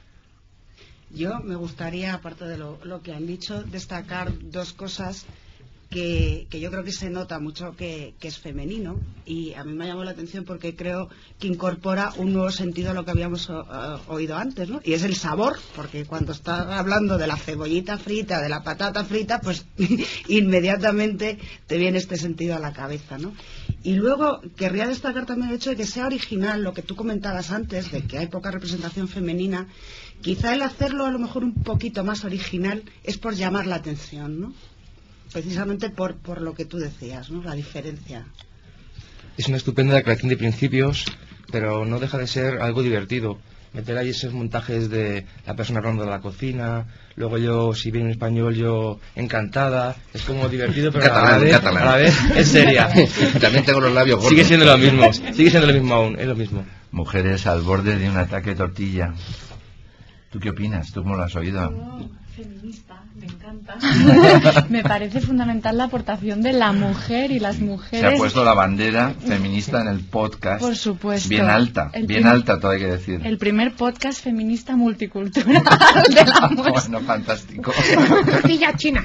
Yo me gustaría, aparte de lo que han dicho, destacar dos cosas que yo creo que se nota mucho que es femenino, y a mí me ha llamado la atención porque creo que incorpora un nuevo sentido a lo que habíamos oído antes, ¿no? Y es el sabor, porque cuando está hablando de la cebollita frita, de la patata frita, pues inmediatamente te viene este sentido a la cabeza, ¿no? Y luego querría destacar también el hecho de que sea original, lo que tú comentabas antes, de que hay poca representación femenina. Quizá el hacerlo a lo mejor un poquito más original es por llamar la atención, ¿no? Precisamente por lo que tú decías, ¿no? La diferencia. Es una estupenda declaración de principios, pero no deja de ser algo divertido. Meter ahí esos montajes de la persona hablando de la cocina, luego yo, si viene en español, yo encantada. Es como divertido, pero catalán, a la vez es seria. También tengo los labios gordos. Sigue siendo lo mismo aún, es lo mismo. Mujeres al borde de un ataque de tortilla. ¿Tú qué opinas? ¿Tú cómo lo has oído? Feminista, me encanta. Me parece fundamental la aportación de la mujer y las mujeres. Se ha puesto la bandera feminista en el podcast. Por supuesto. Bien alta, todo hay que decir. El primer podcast feminista multicultural de la muestra. Bueno, fantástico. Tortilla china.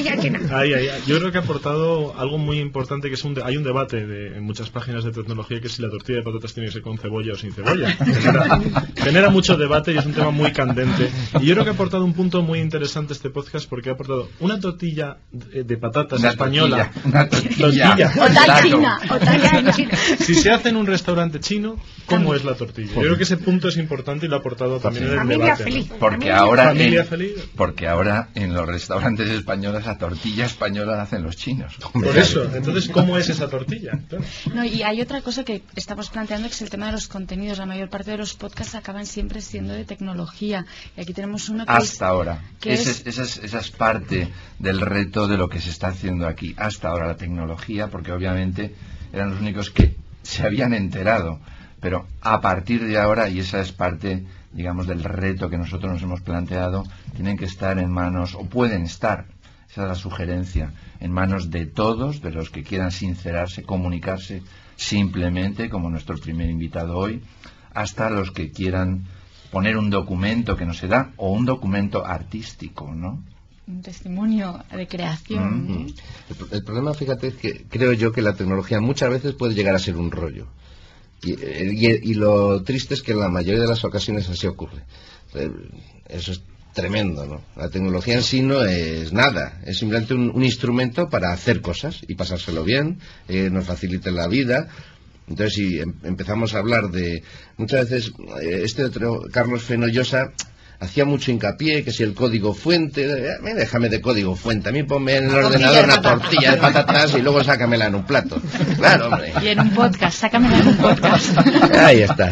Yo creo que ha aportado algo muy importante, que es hay un debate en muchas páginas de tecnología, que si la tortilla de patatas tiene que ser con cebolla o sin cebolla. Genera mucho debate y es un tema muy candente. Y yo creo que ha aportado un punto muy interesante interesante este podcast porque ha aportado una tortilla de patatas Una española. tortilla. Otaca china. Si se hace en un restaurante chino, ¿cómo es la tortilla? Yo creo que ese punto es importante y lo ha aportado también en el debate. Porque ahora en los restaurantes españoles la tortilla española la hacen los chinos. Por eso, entonces, ¿cómo es esa tortilla? Claro. No, y hay otra cosa que estamos planteando, que es el tema de los contenidos. La mayor parte de los podcasts acaban siempre siendo de tecnología. Y aquí tenemos uno que hasta ahora. Esa es parte del reto de lo que se está haciendo aquí. Hasta ahora la tecnología, porque obviamente eran los únicos que se habían enterado. Pero a partir de ahora, y esa es parte, digamos, del reto que nosotros nos hemos planteado, tienen que estar en manos, o pueden estar, esa es la sugerencia, en manos de todos, de los que quieran sincerarse, comunicarse simplemente, como nuestro primer invitado hoy, hasta los que quieran poner un documento que no se da, o un documento artístico, ¿no? Un testimonio de creación. El problema, fíjate, es que creo yo que la tecnología muchas veces puede llegar a ser un rollo. Y lo triste es que en la mayoría de las ocasiones así ocurre. Eso es tremendo, ¿no? La tecnología en sí no es nada, es simplemente un instrumento para hacer cosas y pasárselo bien, nos facilita la vida. Entonces, si empezamos a hablar de... Muchas veces, este otro, Carlos Fenollosa, hacía mucho hincapié que si el código fuente, déjame de código fuente, a mí ponme en el ordenador una tortilla de patatas y luego sácamela en un plato. Claro, hombre. Y en un podcast, sácamela en un podcast. Ahí está.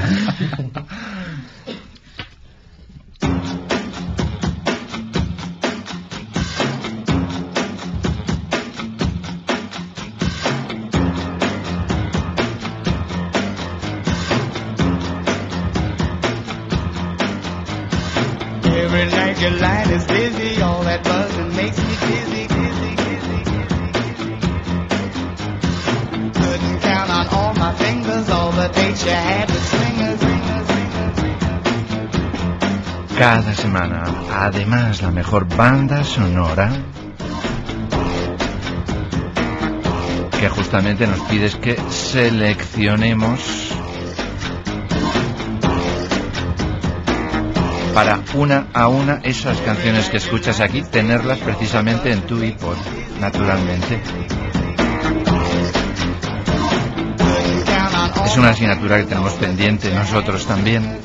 Your line is busy, all that buzzing makes me dizzy, dizzy, dizzy, dizzy. Couldn't count on all my fingers, all the dates you had with swingers. Cada semana, además, la mejor banda sonora, que justamente nos pides que seleccionemos para una a una esas canciones que escuchas aquí, tenerlas precisamente en tu iPod, naturalmente. Es una asignatura que tenemos pendiente nosotros también.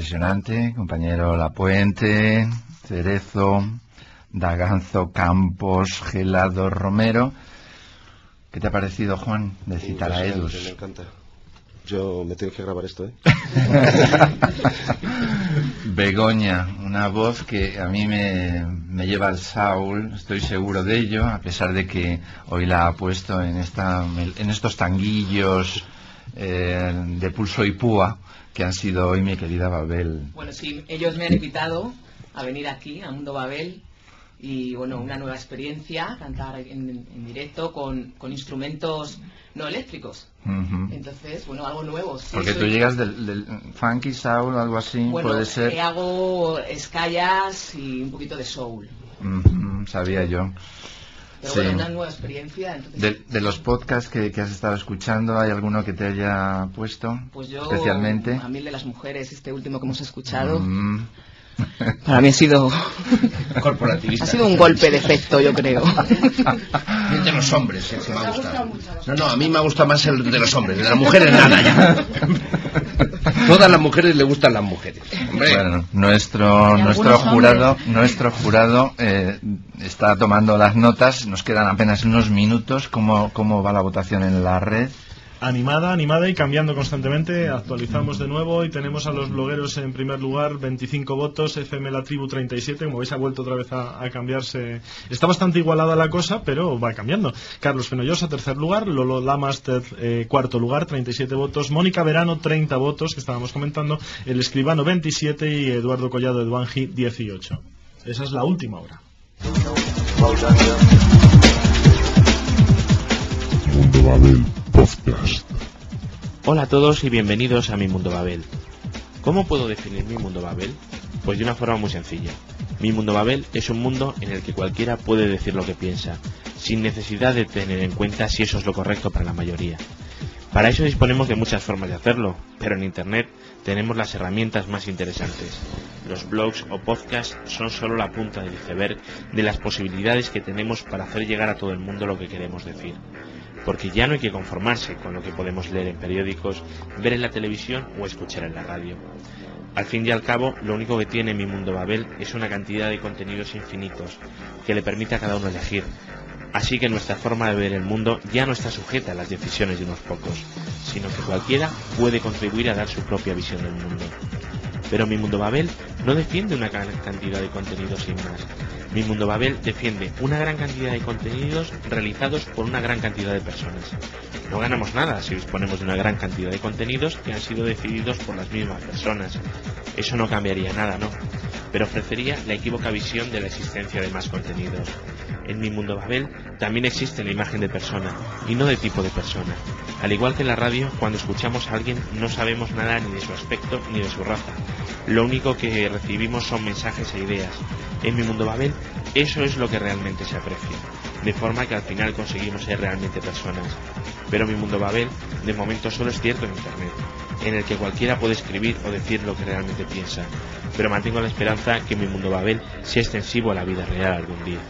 impresionante, compañero Lapuente, Cerezo, Daganzo, Campos, Gelado, Romero. ¿Qué te ha parecido, Juan, de Citaraedus? Me encanta. Yo me tengo que grabar esto, ¿eh? Begoña, una voz que a mí me lleva al Saúl, estoy seguro de ello, a pesar de que hoy la ha puesto en estos tanguillos de pulso y púa que han sido hoy mi querida Babel. Bueno, sí, ellos me han invitado a venir aquí, a Mundo Babel, y bueno, una nueva experiencia, cantar en directo con instrumentos no eléctricos. Entonces, bueno, algo nuevo. Sí, porque tú llegas del funky soul o algo así, bueno, puede ser. Hago escallas y un poquito de soul. Sabía yo. Pero bueno, una nueva experiencia. Entonces... De los podcasts que has estado escuchando, ¿hay alguno que te haya puesto? Pues yo, especialmente. A mí el de las mujeres, este último que hemos escuchado. Para mí ha sido corporativista. Ha sido un golpe de efecto, yo creo. El de los hombres, que me ha gustado. No, a mí me gusta más el de los hombres, de las mujeres nada ya. Todas las mujeres le gustan las mujeres. Hombre. Bueno, nuestro jurado está tomando las notas. Nos quedan apenas unos minutos. ¿Cómo va la votación en la red? Animada y cambiando constantemente. Actualizamos de nuevo y tenemos a los blogueros en primer lugar, 25 votos, FM La Tribu 37, como veis ha vuelto otra vez a cambiarse. Está bastante igualada la cosa, pero va cambiando. Carlos Fenollosa, tercer lugar, Lolo Lamaster, cuarto lugar, 37 votos, Mónica Verano, 30 votos, que estábamos comentando, El Escribano, 27 y Eduardo Collado de Duangi, 18. Esa es la última hora. Mundo Babel Podcast. Hola a todos y bienvenidos a Mi Mundo Babel. ¿Cómo puedo definir mi Mundo Babel? Pues de una forma muy sencilla. Mi Mundo Babel es un mundo en el que cualquiera puede decir lo que piensa, sin necesidad de tener en cuenta si eso es lo correcto para la mayoría. Para eso disponemos de muchas formas de hacerlo, pero en Internet tenemos las herramientas más interesantes. Los blogs o podcasts son solo la punta del iceberg de las posibilidades que tenemos para hacer llegar a todo el mundo lo que queremos decir. Porque ya no hay que conformarse con lo que podemos leer en periódicos, ver en la televisión o escuchar en la radio. Al fin y al cabo, lo único que tiene Mi Mundo Babel es una cantidad de contenidos infinitos que le permite a cada uno elegir. Así que nuestra forma de ver el mundo ya no está sujeta a las decisiones de unos pocos, sino que cualquiera puede contribuir a dar su propia visión del mundo. Pero Mi Mundo Babel no defiende una gran cantidad de contenidos sin más. Mi Mundo Babel defiende una gran cantidad de contenidos realizados por una gran cantidad de personas. No ganamos nada si disponemos de una gran cantidad de contenidos que han sido decididos por las mismas personas. Eso no cambiaría nada, ¿no? Pero ofrecería la equívoca visión de la existencia de más contenidos. En Mi Mundo Babel también existe la imagen de persona, y no de tipo de persona. Al igual que en la radio, cuando escuchamos a alguien no sabemos nada ni de su aspecto ni de su raza. Lo único que recibimos son mensajes e ideas. En Mi Mundo Babel eso es lo que realmente se aprecia, de forma que al final conseguimos ser realmente personas. Pero Mi Mundo Babel de momento solo es cierto en Internet, en el que cualquiera puede escribir o decir lo que realmente piensa. Pero mantengo la esperanza que Mi Mundo Babel sea extensivo a la vida real algún día.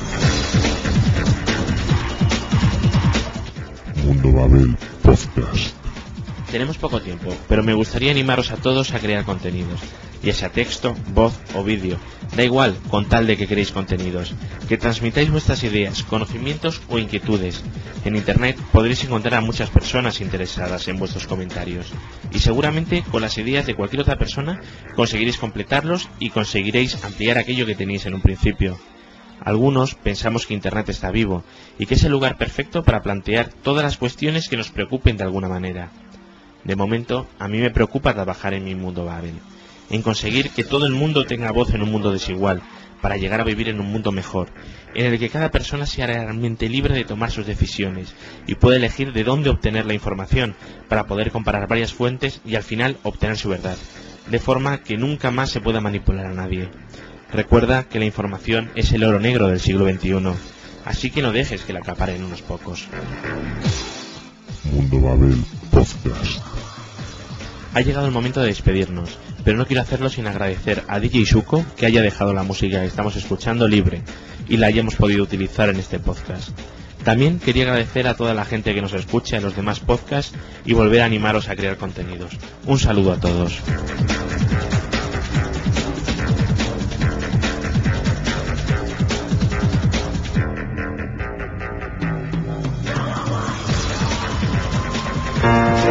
Mundo Babel Podcast. Tenemos poco tiempo, pero me gustaría animaros a todos a crear contenidos, ya sea texto, voz o vídeo. Da igual, con tal de que creéis contenidos, que transmitáis vuestras ideas, conocimientos o inquietudes. En Internet podréis encontrar a muchas personas interesadas en vuestros comentarios, y seguramente con las ideas de cualquier otra persona conseguiréis completarlos y conseguiréis ampliar aquello que tenéis en un principio. Algunos pensamos que Internet está vivo y que es el lugar perfecto para plantear todas las cuestiones que nos preocupen de alguna manera. De momento, a mí me preocupa trabajar en Mi Mundo Babel, en conseguir que todo el mundo tenga voz en un mundo desigual, para llegar a vivir en un mundo mejor, en el que cada persona sea realmente libre de tomar sus decisiones y pueda elegir de dónde obtener la información para poder comparar varias fuentes y al final obtener su verdad, de forma que nunca más se pueda manipular a nadie. Recuerda que la información es el oro negro del siglo XXI, así que no dejes que la acaparen unos pocos. Mundo Babel Podcast. Ha llegado el momento de despedirnos, pero no quiero hacerlo sin agradecer a DJ Suko que haya dejado la música que estamos escuchando libre y la hayamos podido utilizar en este podcast. También quería agradecer a toda la gente que nos escucha en los demás podcasts y volver a animaros a crear contenidos. Un saludo a todos.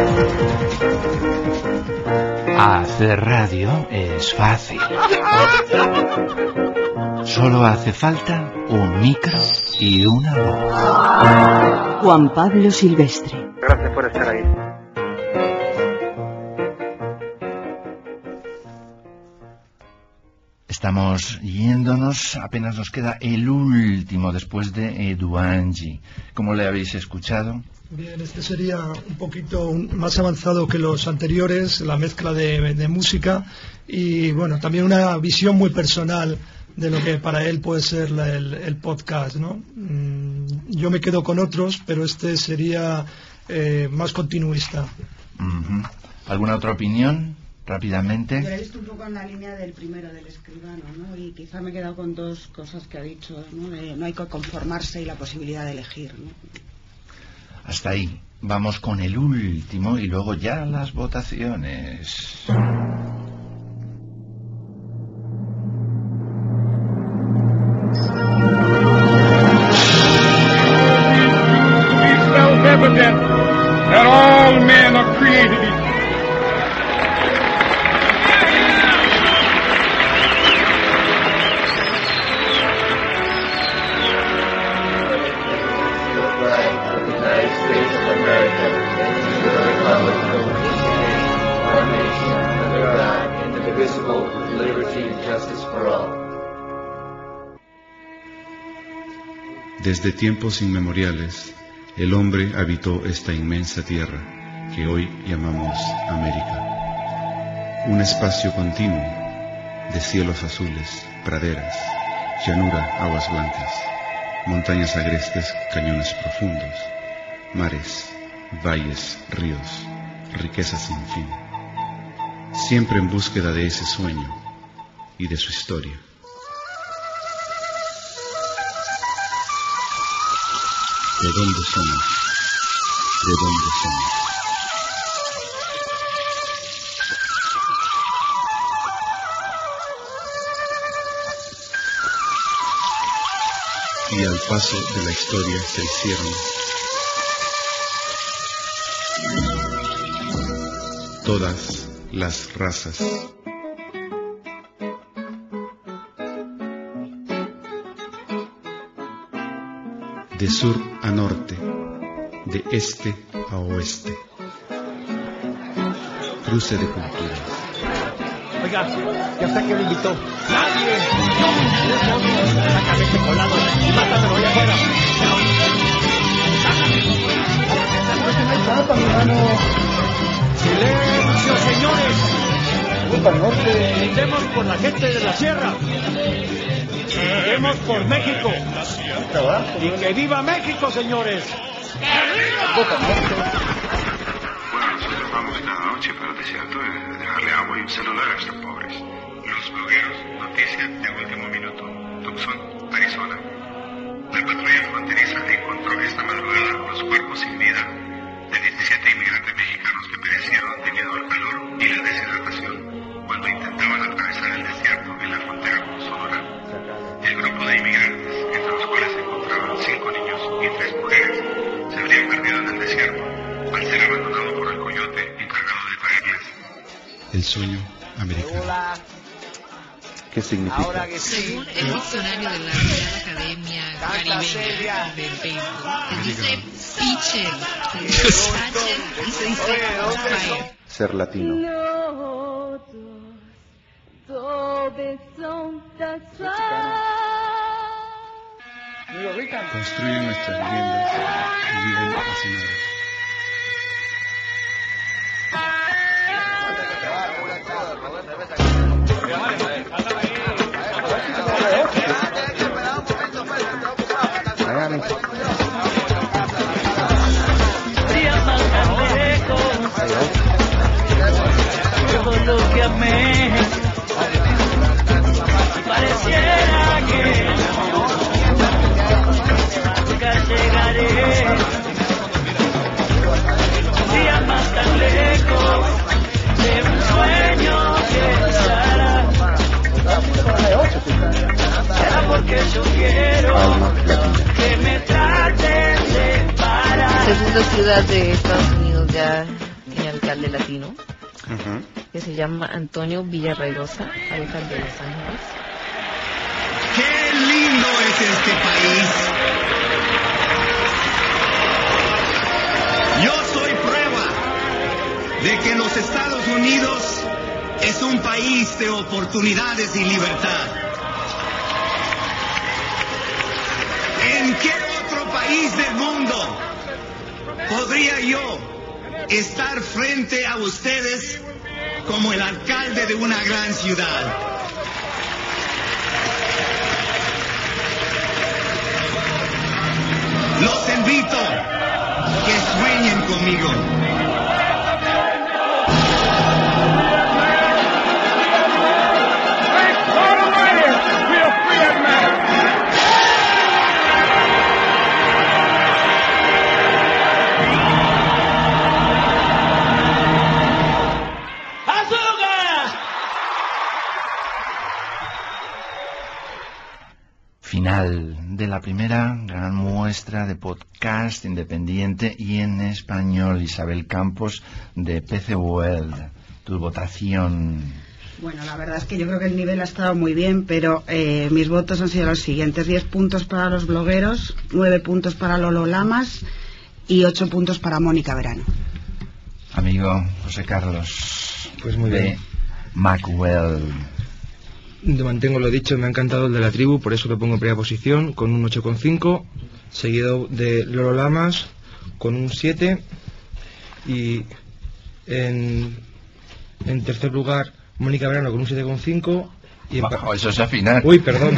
Hacer radio es fácil. Solo hace falta un micro y una voz. Juan Pablo Silvestre. Gracias por estar ahí. Estamos yéndonos, apenas nos queda el último después de Eduangi. ¿Cómo le habéis escuchado? Bien, este sería un poquito más avanzado que los anteriores, la mezcla de música y bueno, también una visión muy personal de lo que para él puede ser el podcast, ¿no? Yo me quedo con otros, pero este sería más continuista. ¿Alguna otra opinión? Rápidamente. Yo he visto un poco en la línea del primero, del escribano, ¿no? Y quizá me he quedado con dos cosas que ha dicho, ¿no? No hay que conformarse y la posibilidad de elegir, ¿no? Hasta ahí. Vamos con el último y luego ya las votaciones. It's self-evident that all men are created equal. Desde tiempos inmemoriales, el hombre habitó esta inmensa tierra que hoy llamamos América. Un espacio continuo de cielos azules, praderas, llanura, aguas blancas, montañas agrestes, cañones profundos, mares, valles, ríos, riquezas sin fin. Siempre en búsqueda de ese sueño y de su historia. ¿De dónde somos? ¿De dónde somos? Y al paso de la historia se hicieron todas las razas. De sur a norte, de este a oeste. Cruce de culturas. Oiga, ya sé que lo invitó. ¡Nadie! Sácame este colado y mátamelo allá afuera. ¡Silencio, señores! Gritemos por la gente de la sierra. Gritemos por México. Y que viva México, señores. Bueno, nosotros vamos cada noche para el desierto de dejarle agua y un celular a estos pobres. Los blogueros, noticias de último minuto. Tucson, Arizona. La patrulla fronteriza encontró esta madrugada los cuerpos sin vida de 17 inmigrantes mexicanos que perecieron debido al calor y la deshidratación cuando intentaban atravesar el desierto en la frontera con Sonora. El grupo de inmigrantes, entre los cuales se encontraban 5 niños y 3 mujeres, se habrían perdido en el desierto al ser abandonado por el coyote encargado de traerles el sueño americano. ¿Qué significa? Según el diccionario de la Real Academia Caribeña del Facebook, se dice pitcher, y se dice fire. Ser latino. Construyen nuestras viviendas y viven hacinados. Todo lo que amé pareciera que nunca llegaré. Mundial del Latino, que se llama Antonio Villarraigosa, alcalde de Los Ángeles. ¡Qué lindo es este país! Yo soy prueba de que los Estados Unidos es un país de oportunidades y libertad. ¿En qué otro país del mundo podría yo estar frente a ustedes como el alcalde de una gran ciudad? Los invito a que sueñen conmigo. Final de la primera gran muestra de podcast independiente y en español. Isabel Campos, de PC World. Tu votación. Bueno, la verdad es que yo creo que el nivel ha estado muy bien, pero mis votos han sido los siguientes: 10 puntos para los blogueros, 9 puntos para Lolo Lamas y 8 puntos para Mónica Verano. Amigo José Carlos, pues muy bien. Macwell. Mantengo lo dicho, me ha encantado el de la tribu, por eso lo pongo en primera posición, con un 8,5, seguido de Lolo Lamas, con un 7, y en tercer lugar, Mónica Verano, con un 7,5, y eso es afinar. Uy, perdón.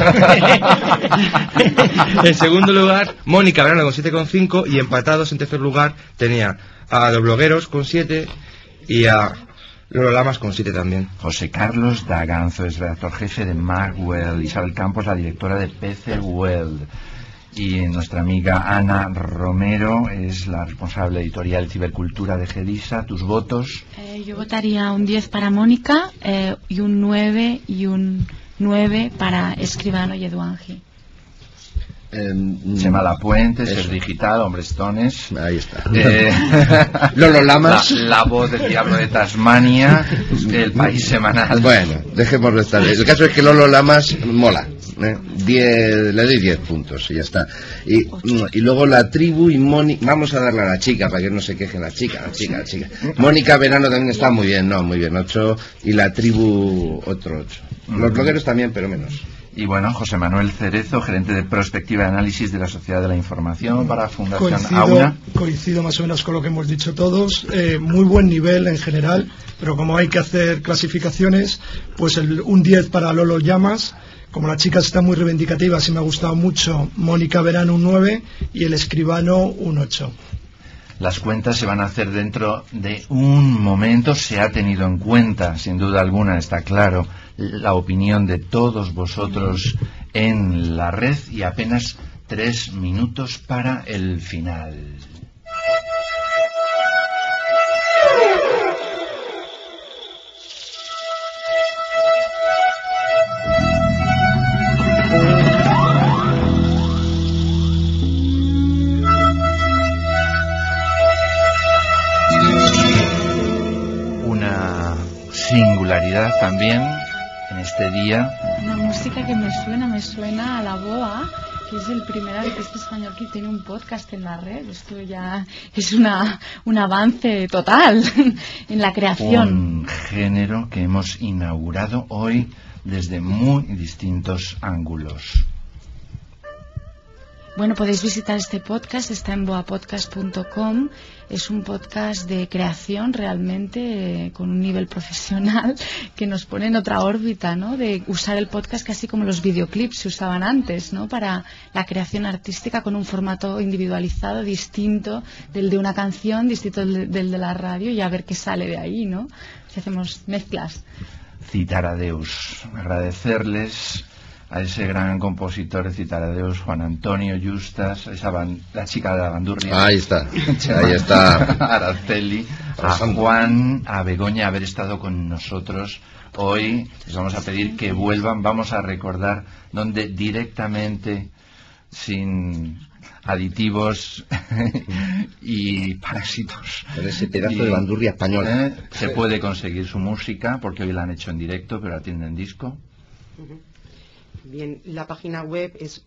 En segundo lugar, Mónica Verano con 7,5, y empatados en tercer lugar tenía a los blogueros con 7 y a Lolo Lamas con 7 también. José Carlos Daganzo es redactor jefe de Macwell. Isabel Campos, la directora de PC World. Y nuestra amiga Ana Romero es la responsable editorial de cibercultura de Gedisa. ¿Tus votos? Yo votaría un 10 para Mónica y un 9 y un 9 para Escribano y Eduangi. Chema Lapuente, Ser Digital, Hombres Tones. Ahí está. Lolo Lamas. La voz del diablo de Tasmania, El País Semanal. Bueno, dejémoslo estar. El caso es que Lolo Lamas mola. Le doy 10 puntos y ya está. Y luego la tribu y Mónica. Vamos a darle a la chica para que no se quejen la chica. Mónica Verano también está muy bien, 8. Y la tribu, otro 8. Los blogueros también, pero menos. Y bueno, José Manuel Cerezo, gerente de Prospectiva y Análisis de la Sociedad de la Información para Fundación Auna. Coincido más o menos con lo que hemos dicho todos. Muy buen nivel en general, pero como hay que hacer clasificaciones, pues un 10 para Lolo Llamas. Como las chicas están muy reivindicativas y me ha gustado mucho, Mónica Verano un 9 y el Escribano un 8. Las cuentas se van a hacer dentro de un momento. Se ha tenido en cuenta, sin duda alguna, está claro, la opinión de todos vosotros en la red, y apenas 3 minutos para el final. Singularidad también en este día. Una música que me suena a la BOA, que es el primer artista español que tiene un podcast en la red. Esto ya es un avance total en la creación. Un género que hemos inaugurado hoy desde muy distintos ángulos. Bueno, podéis visitar este podcast, está en boapodcast.com. Es un podcast de creación realmente con un nivel profesional que nos pone en otra órbita, ¿no? De usar el podcast casi como los videoclips se usaban antes, ¿no? Para la creación artística, con un formato individualizado, distinto del de una canción, distinto del de la radio, y a ver qué sale de ahí, ¿no? Si hacemos mezclas. Citar a Deus, agradecerles a ese gran compositor de Citar a Deus, Juan Antonio Justas, la chica de la bandurria. Ahí está, ahí está. Araceli, a Juan, a Begoña, haber estado con nosotros hoy. Les vamos a pedir que vuelvan, vamos a recordar donde directamente sin aditivos y parásitos. Con ese pedazo de bandurria española. Se puede conseguir su música, porque hoy la han hecho en directo, pero la tienen en disco. Bien, la página web es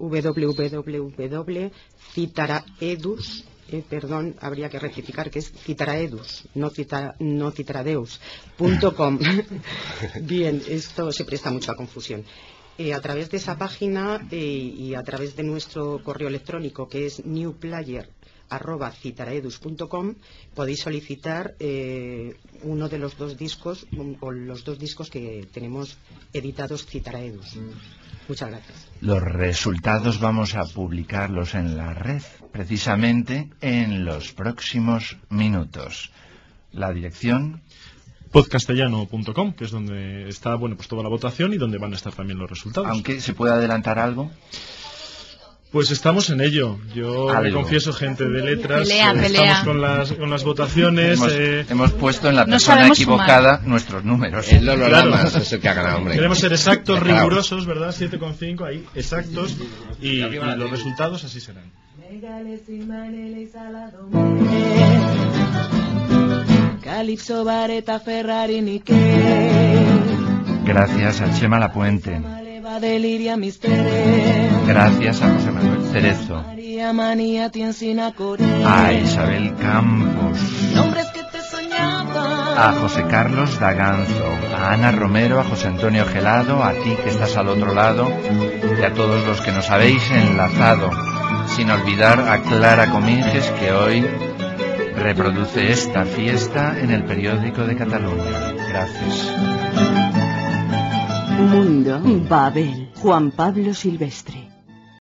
www.citaraedus. Perdón, habría que rectificar que es Citaraedus, no Citaradeus.com. Bien, esto se presta mucho a confusión. A través de esa página y a través de nuestro correo electrónico, que es newplayer@citaraedus.com, podéis solicitar uno de los dos discos o los dos discos que tenemos editados Citaraedus. Muchas gracias. Los resultados vamos a publicarlos en la red, precisamente en los próximos minutos. La dirección: podcastellano.com, que es donde está, bueno, pues toda la votación y donde van a estar también los resultados. Aunque se puede adelantar algo. Pues estamos en ello. Yo me confieso, gente de letras, estamos con las votaciones. Hemos puesto en la persona equivocada nuestros números. El Lolo Lamas es el que ha ganado, hombre. Queremos ser exactos, rigurosos, ¿verdad? 7,5 ahí, exactos. Y los resultados así serán. Calypso, Vareta, Ferrari, Nike. Gracias a Chema Lapuente. Gracias a José Manuel Cerezo. A Isabel Campos. A José Carlos Daganzo. A Ana Romero, a José Antonio Gelado, a ti que estás al otro lado y a todos los que nos habéis enlazado. Sin olvidar a Clara Cominges, que hoy reproduce esta fiesta en el periódico de Cataluña. Gracias. Mundo Babel. Juan Pablo Silvestre.